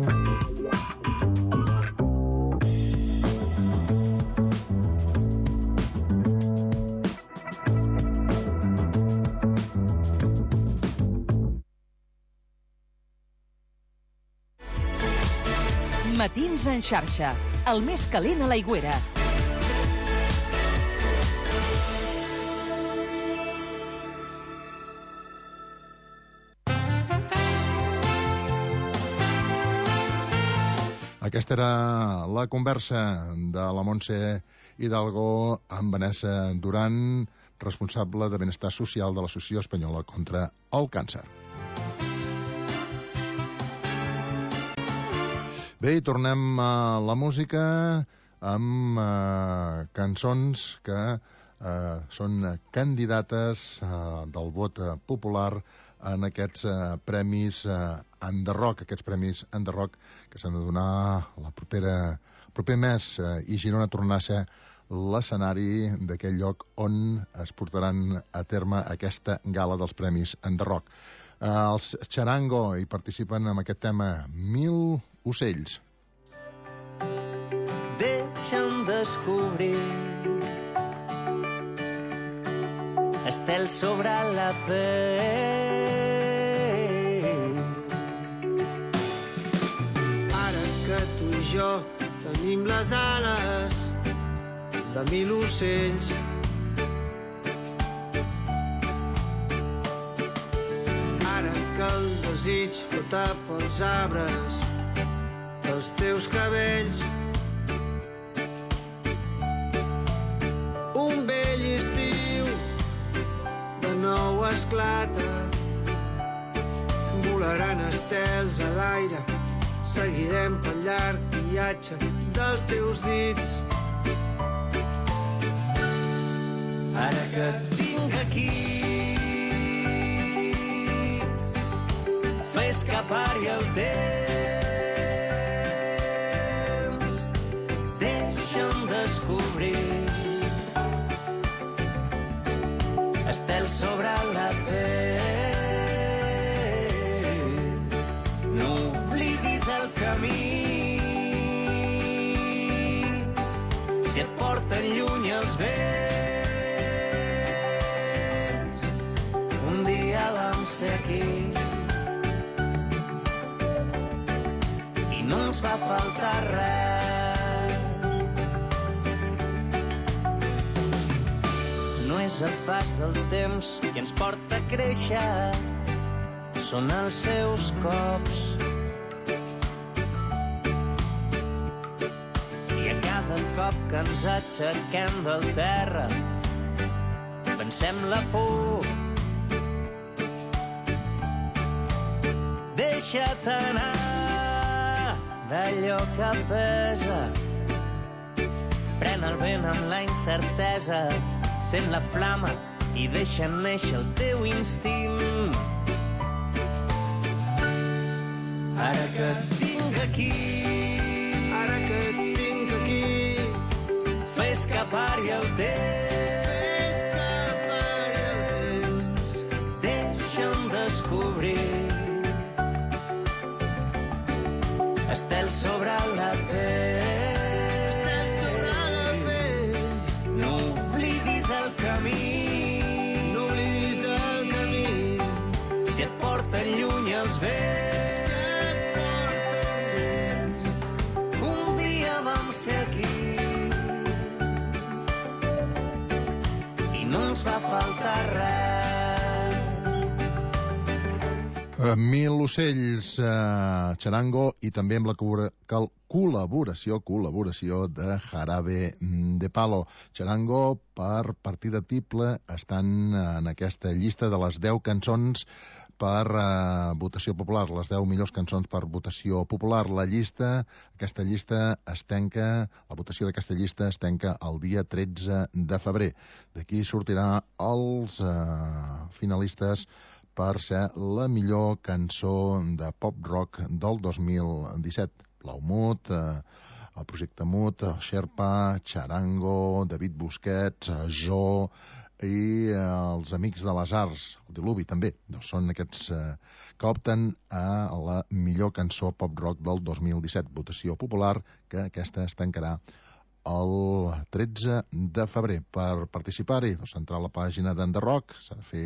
Matins en xarxa, el més calent a l'Aigüera. Aquesta era la conversa de la Montse Hidalgo amb Vanessa Duran, responsable de Benestar Social de l'Associació Espanyola contra el Càncer. Bé, i tornem a la música amb eh, cançons que eh, són candidates eh, del vot popular en aquests eh, premis eh, Enderroc, aquests premis Enderroc que s'han de donar la propera, proper mes eh, i Girona tornarà a ser l'escenari d'aquell lloc on es portaran a terme aquesta gala dels premis Enderroc. Eh, els Charango hi participen amb aquest tema Mil ocells. Deixa'm descobrir estels sobre la pell. Ara que tu i jo tenim les ales de mil ocells, ara que el desig flota pels arbres dels teus cabells, un vell estiu de nou esclata, volaran estels a l'aire, seguirem pel llarg viatge dels teus dits. Ara que et tinc aquí, fa escapar-hi el temps, deixa'm descobrir estels sobre la pell. No oblidis el camí, si et porten lluny els vents. Un dia vam ser aquí i no ens va faltar res. No és el pas del temps que ens porta a créixer, són els seus cops. I a cada cop que ens aixequem del terra, pensem la por. Deixa't anar d'allò que pesa, pren el vent amb la incertesa, sent la flama i deixa néixer el teu instint. Ara que et tinc aquí, ara que et tinc aquí, fa escapar-hi el temps, deixa'm descobrir estels sobre la pell. Estels sobre la pell. No oblidis el camí, no oblidis el camí, ens va faltar res. Uh, Mil ocells, uh, Charango, i també amb la col·laboració col·laboració de Jarabe de Palo. Charango, per partida triple, estan en aquesta llista de les deu cançons per uh, votació popular, les deu millors cançons per votació popular. La llista, aquesta llista es tanca, la votació d'aquesta llista es tanca el dia tretze de febrer. D'aquí sortirà els uh, finalistes per ser la millor cançó de pop-rock del dos mil disset. Blau Mut, eh, el Projecte Mut, el Sherpa, Charango, David Busquets, Jo i eh, els Amics de les Arts, el Diluvi també. Doncs són aquests eh, que opten a la millor cançó pop-rock del dos mil disset. Votació popular, que aquesta es tancarà el tretze de febrer. Per participar-hi, doncs, entrar a la pàgina d'Enderrock, s'ha de fer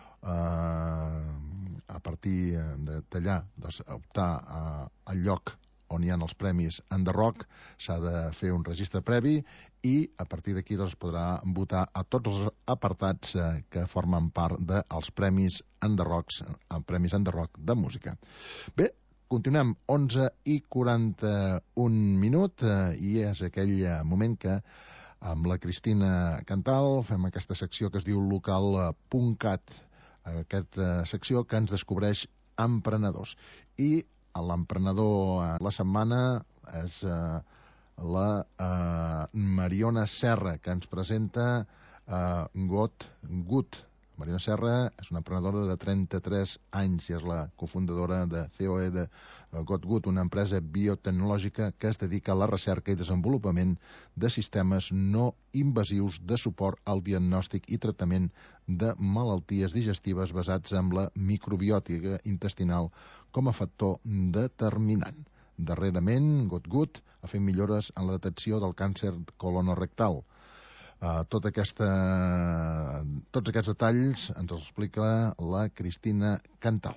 Uh, a partir d'allà, doncs, optar uh, al lloc on hi ha els premis Enderrock, s'ha de fer un registre previ i a partir d'aquí doncs, podrà votar a tots els apartats uh, que formen part dels premis Enderrocks, uh, premis Enderrock de música. Bé, continuem, onze i quaranta-un minut, uh, i és aquell uh, moment que amb la Cristina Cantal fem aquesta secció que es diu local punt cat, aquesta secció que ens descobreix emprenedors. I l'emprenedor la setmana és uh, la uh, Mariona Serra, que ens presenta uh, Got Good. Mariona Serra és una emprenedora de trenta-tres anys i és la cofundadora de C O E de Got Good, una empresa biotecnològica que es dedica a la recerca i desenvolupament de sistemes no invasius de suport al diagnòstic i tractament de malalties digestives basats en la microbiòtica intestinal com a factor determinant. Darrerament, Got Good ha fet millores en la detecció del càncer colonorectal. Uh, tot aquesta, tots aquests detalls ens els explica la Cristina Cantal.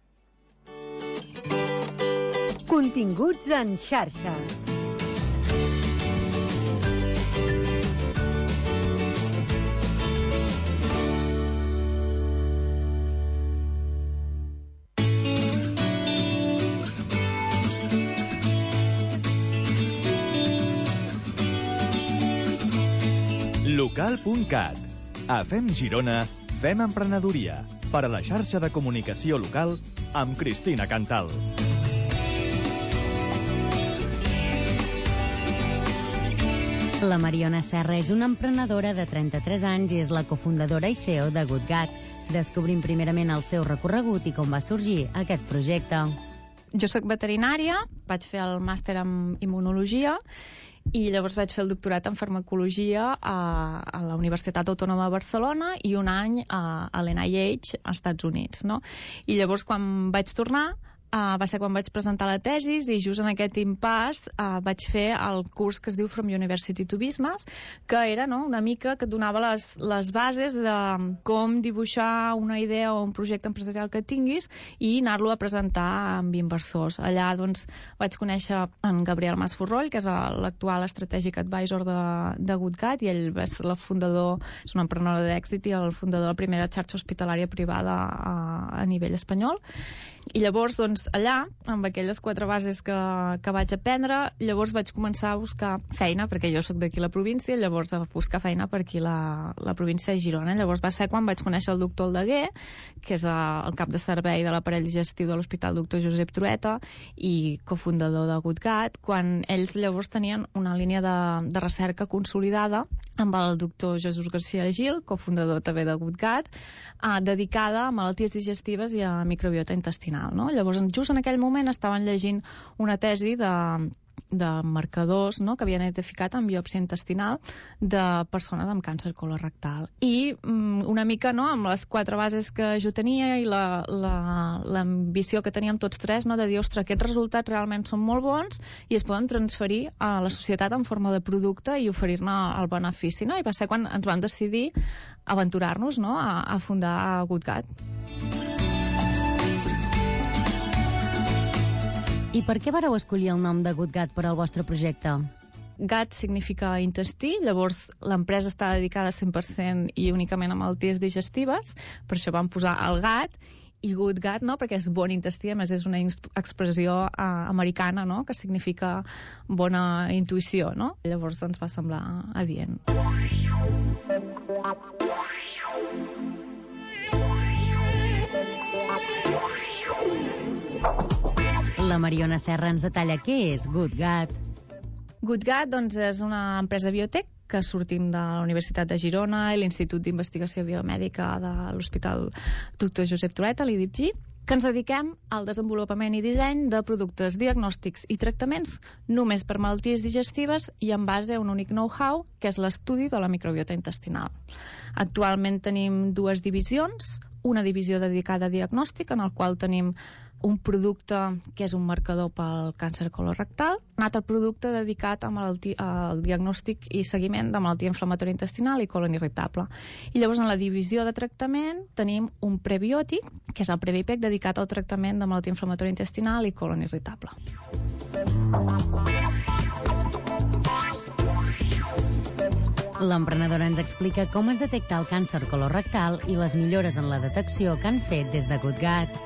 Continguts en xarxa. local punt cat. A Fem Girona, fem emprenedoria. Per a la xarxa de comunicació local amb Cristina Cantal. La Mariona Serra és una emprenedora de trenta-tres anys i és la cofundadora i C E O de GoodGat. Descobrim primerament el seu recorregut i com va sorgir aquest projecte. Jo soc veterinària, vaig fer el màster en immunologia i llavors vaig fer el doctorat en farmacologia a, a la Universitat Autònoma de Barcelona i un any a, a l'N I H als Estats Units, no? I llavors quan vaig tornar Uh, va ser quan vaig presentar la tesis i just en aquest impàs uh, vaig fer el curs que es diu From University to Business, que era, no, una mica que et donava les, les bases de com dibuixar una idea o un projecte empresarial que tinguis i anar-lo a presentar amb inversors. Allà doncs vaig conèixer en Gabriel Masforroll, que és l'actual Strategic Advisor de, de GoodGat, i ell és el fundador, és un emprenedor d'èxit i el fundador de la primera xarxa hospitalària privada a, a nivell espanyol. I llavors, doncs, allà, amb aquelles quatre bases que, que vaig aprendre, llavors vaig començar a buscar feina, perquè jo sóc d'aquí la província, llavors a buscar feina per aquí la, la província de Girona. Llavors va ser quan vaig conèixer el doctor Aldeguer, que és el cap de servei de l'aparell digestiu de l'Hospital Doctor Josep Trueta i cofundador de GoodGat, quan ells llavors tenien una línia de, de recerca consolidada amb el doctor Jesús García Gil, cofundador també de GoodGat, eh, dedicada a malalties digestives i a microbiota intestinal, no? Llavors, just en aquell moment estaven llegint una tesi de, de marcadors, no?, que havien identificat en biòpsia intestinal de persones amb càncer colorectal. I mm, una mica, no?, amb les quatre bases que jo tenia i l'ambició la, la, que teníem tots tres, no?, de dir, ostres, aquests resultats realment són molt bons i es poden transferir a la societat en forma de producte i oferir-ne el benefici, no? I va ser quan ens vam decidir aventurar-nos, no?, a, a fundar GoodGat. I per què vareu escollir el nom de GoodGat per al vostre projecte? GAT significa intestí, llavors l'empresa està dedicada cent per cent i únicament a malalties digestives, per això vam posar el GAT, i Good Gut, no? Perquè és bon intestí, a més és una expressió uh, americana, no? Que significa bona intuïció, no? Llavors ens va semblar adient. La Mariona Serra ens detalla què és Good Gut. Good Gut, doncs, és una empresa biotec que sortim de la Universitat de Girona i l'Institut d'Investigació Biomèdica de l'Hospital Doctor Josep Trueta, l'I D I P G, que ens dediquem al desenvolupament i disseny de productes diagnòstics i tractaments només per malalties digestives i en base a un únic know-how, que és l'estudi de la microbiota intestinal. Actualment tenim dues divisions, una divisió dedicada a diagnòstic, en el qual tenim un producte que és un marcador pel càncer colorectal, un altre producte dedicat a malaltia, al diagnòstic i seguiment de malaltia inflamatòria intestinal i colon irritable. I llavors en la divisió de tractament tenim un prebiòtic, que és el Previpec, dedicat al tractament de malaltia inflamatòria intestinal i colon irritable. L'emprenedora ens explica com es detecta el càncer colorectal i les millores en la detecció que han fet des de Good Gut.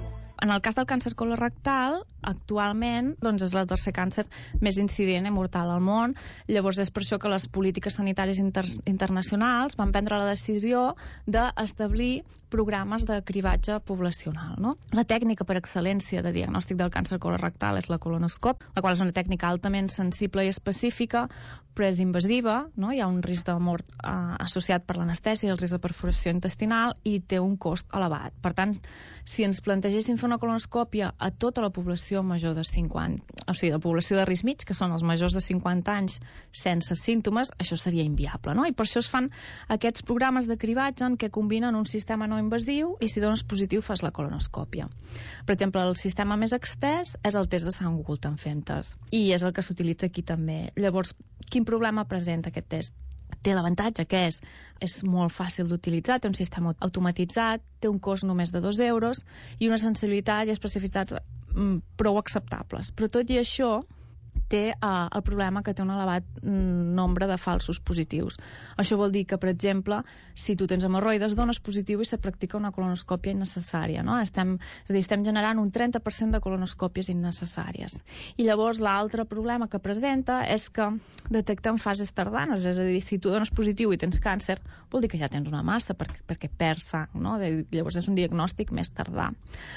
En el cas del càncer colorectal, actualment doncs és el tercer càncer més incident i mortal al món. Llavors és per això que les polítiques sanitàries inter internacionals van prendre la decisió d'establir programes de cribatge poblacional. No? La tècnica per excel·lència de diagnòstic del càncer colorectal és la colonoscop, la qual és una tècnica altament sensible i específica, però és invasiva, no? Hi ha un risc de mort eh, associat per l'anestèsia, el risc de perforació intestinal i té un cost elevat. Per tant, si ens plantegéssim fer una colonoscòpia a tota la població major de cinquanta, o sigui, la població de risc mig, que són els majors de cinquanta anys sense símptomes, això seria inviable, no? I per això es fan aquests programes de cribatge en què combinen un sistema no invasiu i si dones positiu fas la colonoscòpia. Per exemple, el sistema més extès és el test de sang ocult en femtes i és el que s'utilitza aquí també. Llavors, quin problema presenta aquest test? Té l'avantatge que és, és molt fàcil d'utilitzar, té un sistema automatitzat, té un cost només de dos euros i una sensibilitat i especificitats mm, prou acceptables. Però tot i això té eh, el problema que té un elevat mm, nombre de falsos positius. Això vol dir que, per exemple, si tu tens hemorroides, dones positiu i se practica una colonoscòpia innecessària. No? Estem, és a dir, estem generant un trenta per cent de colonoscòpies innecessàries. I llavors l'altre problema que presenta és que detecta en fases tardanes, és a dir, si tu dones positiu i tens càncer, vol dir que ja tens una massa perquè, perquè perds sang, no? Llavors és un diagnòstic més tardà.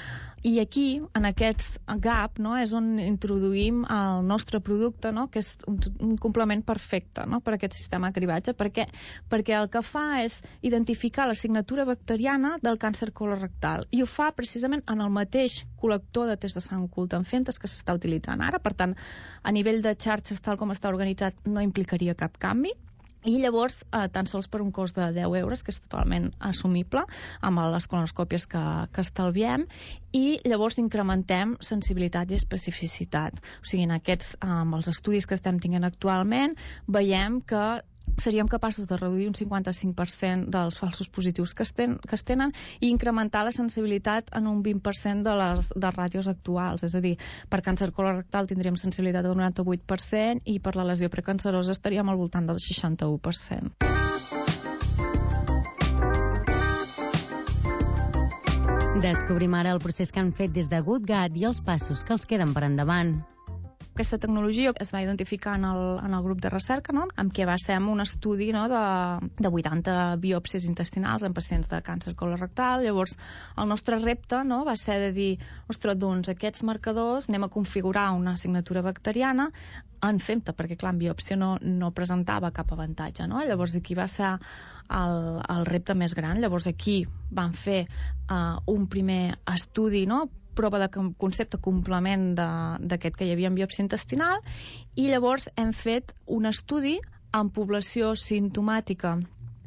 I aquí, en aquest gap, no, és on introduïm el nostre producte, no, que és un, un complement perfecte, no, per a aquest sistema de cribatge, perquè, perquè el que fa és identificar la signatura bacteriana del càncer colorectal i ho fa precisament en el mateix col·lector de test de sang ocult en femtes que s'està utilitzant ara. Per tant, a nivell de xarxes, tal com està organitzat, no implicaria cap canvi. I llavors, eh, tan sols per un cost de deu euros, que és totalment assumible amb les colonoscòpies que, que estalviem, i llavors incrementem sensibilitat i especificitat. O sigui, en aquests, amb els estudis que estem tinguent actualment, veiem que seríem capaços de reduir un cinquanta-cinc per cent dels falsos positius que es, ten, que es tenen i incrementar la sensibilitat en un vint per cent de les de ràtios actuals. És a dir, per càncer colorectal tindríem sensibilitat del noranta-vuit per cent i per la lesió precancerosa estaríem al voltant del seixanta-u per cent. Descobrim ara el procés que han fet des de Good Gut i els passos que els queden per endavant. Aquesta tecnologia es va identificar en el, en el grup de recerca, no? Amb què va ser un estudi, no? de, de vuitanta biòpsies intestinals en pacients de càncer colorectal. Llavors, el nostre repte, no? va ser de dir, ostres, doncs aquests marcadors anem a configurar una signatura bacteriana en femta, perquè clar, en biòpsia no, no presentava cap avantatge. No? Llavors aquí va ser el, el repte més gran. Llavors aquí van fer uh, un primer estudi, no? prova de concepte complement d'aquest que hi havia en biòpsia intestinal, i llavors hem fet un estudi en població simptomàtica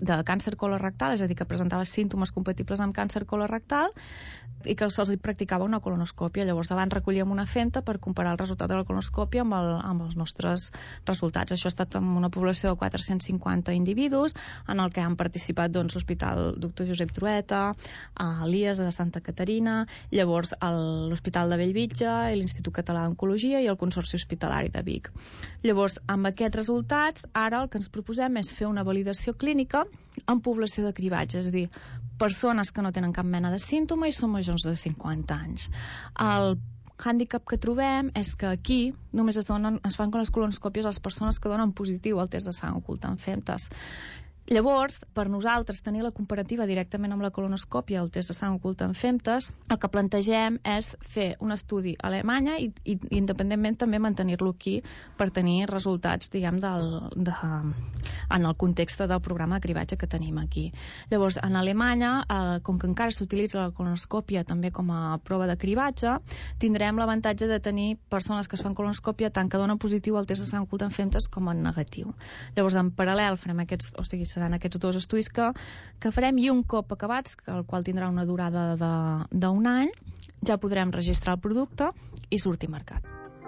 de càncer colorectal, és a dir, que presentava símptomes compatibles amb càncer colorectal i que se'ls practicava una colonoscòpia. Llavors, abans recollíem una femta per comparar el resultat de la colonoscòpia amb, el, amb els nostres resultats. Això ha estat amb una població de quatre-cents cinquanta individus, en el que han participat doncs, l'Hospital doctor Josep Trueta, l'I A S de Santa Caterina, llavors l'Hospital de Bellvitge, l'Institut Català d'Oncologia i el Consorci Hospitalari de Vic. Llavors, amb aquests resultats, ara el que ens proposem és fer una validació clínica en població de cribatge, és a dir, persones que no tenen cap mena de símptoma i són majors de cinquanta anys. El hàndicap que trobem és que aquí només es, donen, es fan les colonoscòpies a les persones que donen positiu al test de sang ocult en femtes. Llavors, per nosaltres, tenir la comparativa directament amb la colonoscòpia, el test de sang ocult en femtes, el que plantegem és fer un estudi a Alemanya i, i independentment també mantenir-lo aquí per tenir resultats, diguem, del, de, en el context del programa de cribatge que tenim aquí. Llavors, en Alemanya, eh, com que encara s'utilitza la colonoscòpia també com a prova de cribatge, tindrem l'avantatge de tenir persones que es fan colonoscòpia tant que donen positiu al test de sang ocult en femtes com en negatiu. Llavors, en paral·lel, farem aquests, o sigui, seran aquests dos estudis que, que farem i un cop acabats, el qual tindrà una durada d'un any, ja podrem registrar el producte i sortir a mercat.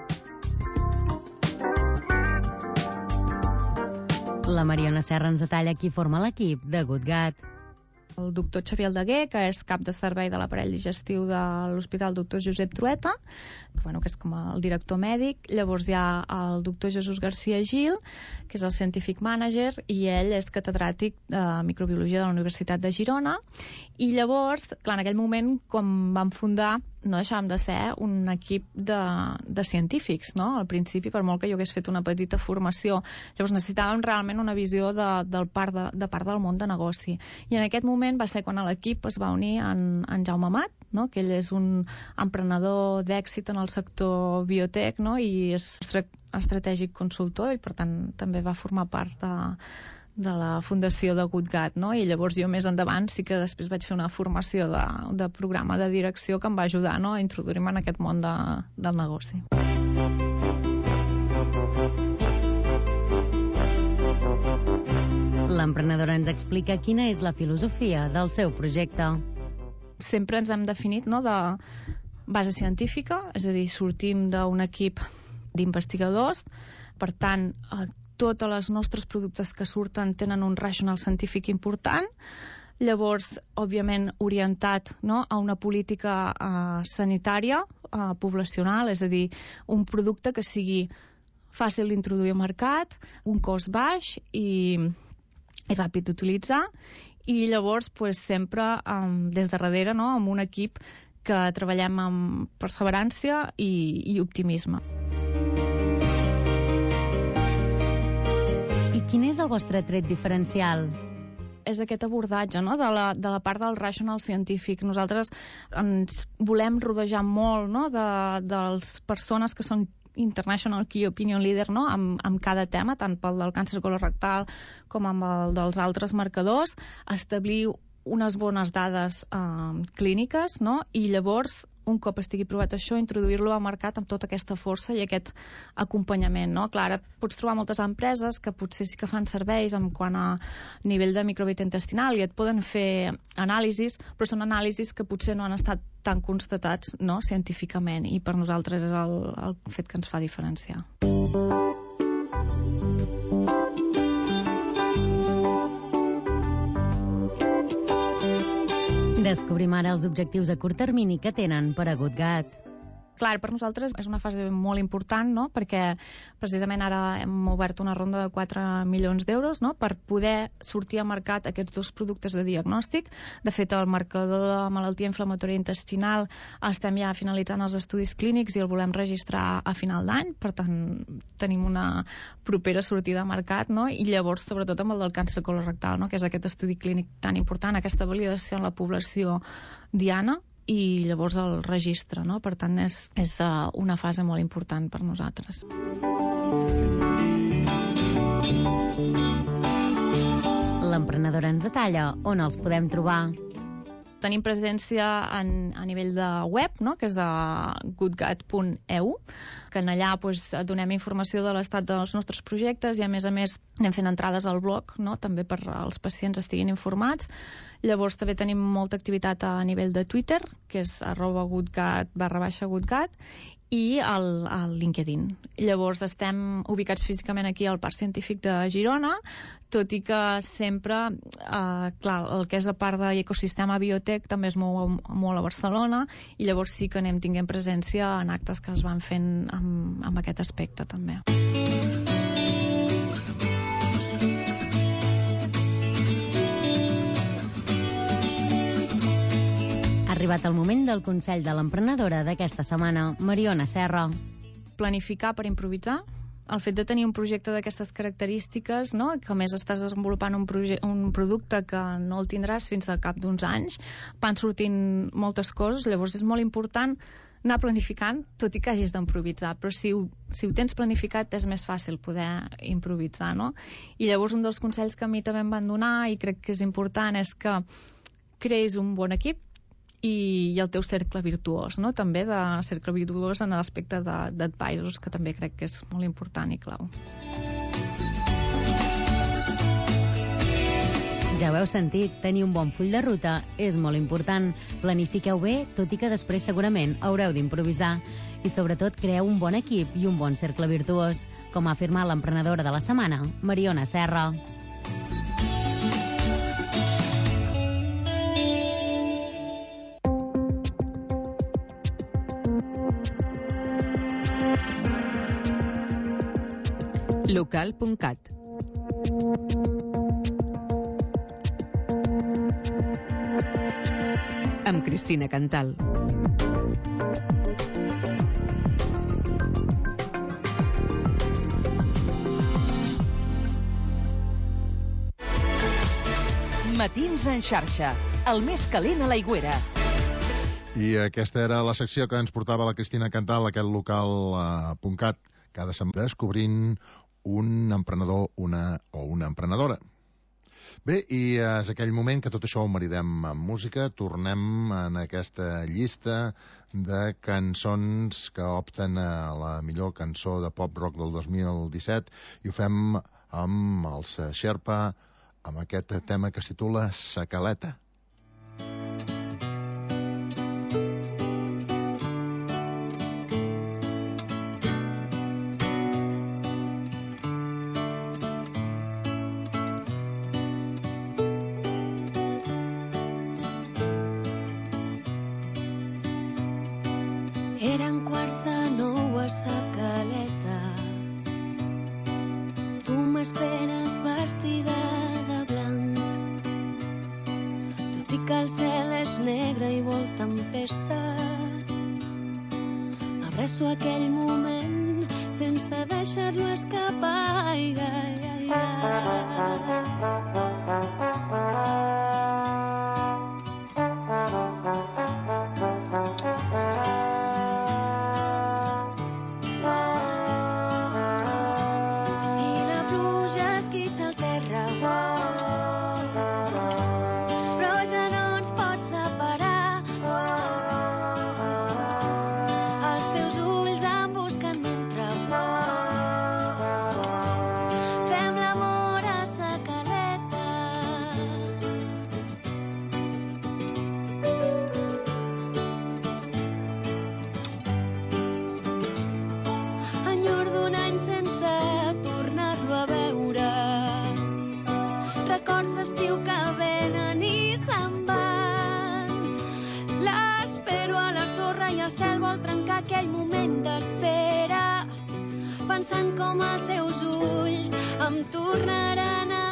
La Mariona Serra ens detalla qui forma l'equip de GoodGat. El doctor Xavier Aldeguer, que és cap de servei de l'aparell digestiu de l'Hospital doctor Josep Trueta, que, bueno, que és com el director mèdic. Llavors hi ha el doctor Jesús García Gil, que és el Scientific Manager, i ell és catedràtic de microbiologia de la Universitat de Girona. I llavors, clar, en aquell moment, quan vam fundar, no deixàvem de ser un equip de, de científics, no? Al principi, per molt que jo hagués fet una petita formació. Llavors necessitàvem realment una visió de, del part de, de part del món de negoci. I en aquest moment va ser quan a l'equip es va unir en, en Jaume Amat, no? Que ell és un emprenedor d'èxit en el sector biotec, no? I és estratègic consultor i, per tant, també va formar part de, de la fundació de GoodGat, no? I llavors jo més endavant sí que després vaig fer una formació de, de programa de direcció que em va ajudar, no?, a introduir-me en aquest món de, del negoci. L'emprenedora ens explica quina és la filosofia del seu projecte. Sempre ens hem definit, no?, de base científica, és a dir, sortim d'un equip d'investigadors, per tant, tots els nostres productes que surten tenen un racional científic important, llavors, òbviament, orientat, no?, a una política eh, sanitària, eh, poblacional, és a dir, un producte que sigui fàcil d'introduir al mercat, un cost baix i, i ràpid d'utilitzar, i llavors, pues, sempre eh, des de darrere, no?, amb un equip que treballem amb perseverància i, i optimisme. I quin és el vostre tret diferencial? És aquest abordatge, no?, de, la, de la part del rational científic. Nosaltres ens volem rodejar molt, no?, de, de les persones que són International Key Opinion Leader, no?, amb, amb cada tema, tant pel del càncer colorectal com amb el dels altres marcadors, establir unes bones dades eh, clíniques, no?, i llavors, un cop estigui provat això, introduir-lo al mercat amb tota aquesta força i aquest acompanyament, no? Clar, ara pots trobar moltes empreses que potser sí que fan serveis en quant a nivell de microbiota intestinal i et poden fer anàlisis, però són anàlisis que potser no han estat tan constatats, no?, científicament, i per nosaltres és el, el fet que ens fa diferenciar. Descobrim ara els objectius a curt termini que tenen per a GoodGat. Clar, per nosaltres és una fase molt important, no?, perquè precisament ara hem obert una ronda de quatre milions d'euros, no?, per poder sortir al mercat aquests dos productes de diagnòstic. De fet, el marcador de malaltia inflamatòria intestinal estem ja finalitzant els estudis clínics i el volem registrar a final d'any, per tant, tenim una propera sortida al mercat, no?, i llavors, sobretot amb el del càncer colorectal, no?, que és aquest estudi clínic tan important, aquesta validació en la població diana, i llavors el registre, no? Per tant, és, és uh, una fase molt important per nosaltres. L'emprenedora ens detalla on els podem trobar. Tenim presència en, a nivell de web, no? Que és a goodgat punt e u, que en allà pues, donem informació de l'estat dels nostres projectes i, a més a més, anem fent entrades al blog, no? També per als pacients estiguin informats. Llavors també tenim molta activitat a nivell de Twitter, que és arroba goodgat barra baixa goodgat, i al, al LinkedIn. Llavors estem ubicats físicament aquí al Parc Científic de Girona, tot i que sempre, eh, clar, el que és a part de l'ecosistema biotec també es mou molt a Barcelona, i llavors sí que anem tinguent presència en actes que es van fent amb, amb aquest aspecte també. Ha arribat el moment del Consell de l'Emprenedora d'aquesta setmana. Mariona Serra. Planificar per improvisar. El fet de tenir un projecte d'aquestes característiques, no? Que a més estàs desenvolupant un, un producte que no el tindràs fins al cap d'uns anys, van sortint moltes coses, llavors és molt important anar planificant, tot i que hagis d'improvisar, però si ho, si ho tens planificat és més fàcil poder improvisar, no? I llavors un dels consells que a mi també em van donar, i crec que és important, és que creïs un bon equip i, i el teu cercle virtuós, no? També de cercle virtuós en l'aspecte d'advisors, que també crec que és molt important i clau. Ja ho heu sentit, tenir un bon full de ruta és molt important. Planifiqueu bé, tot i que després segurament haureu d'improvisar. I sobretot creeu un bon equip i un bon cercle virtuós, com ha afirmat l'emprenedora de la setmana, Mariona Serra. local punt cat. Amb Cristina Cantal. Matins en xarxa, el més calent a l'Aigüera. I aquesta era la secció que ens portava la Cristina Cantal, aquest local punt cat, cada setmana descobrint un emprenedor una o una emprenedora. Bé, i és aquell moment que tot això ho maridem amb música. Tornem en aquesta llista de cançons que opten a la millor cançó de pop-rock del dos mil disset, i ho fem amb els Sherpa, amb aquest tema que es titula Sacaleta. Eren quarts de nou a Sacaleta. Tu m'esperes vestida de blanc, tot i que el cel és negre i vol tempesta. Abraço aquell moment sense deixar-lo escapar. Ai, ai, ai, pensant com els seus ulls em tornaran a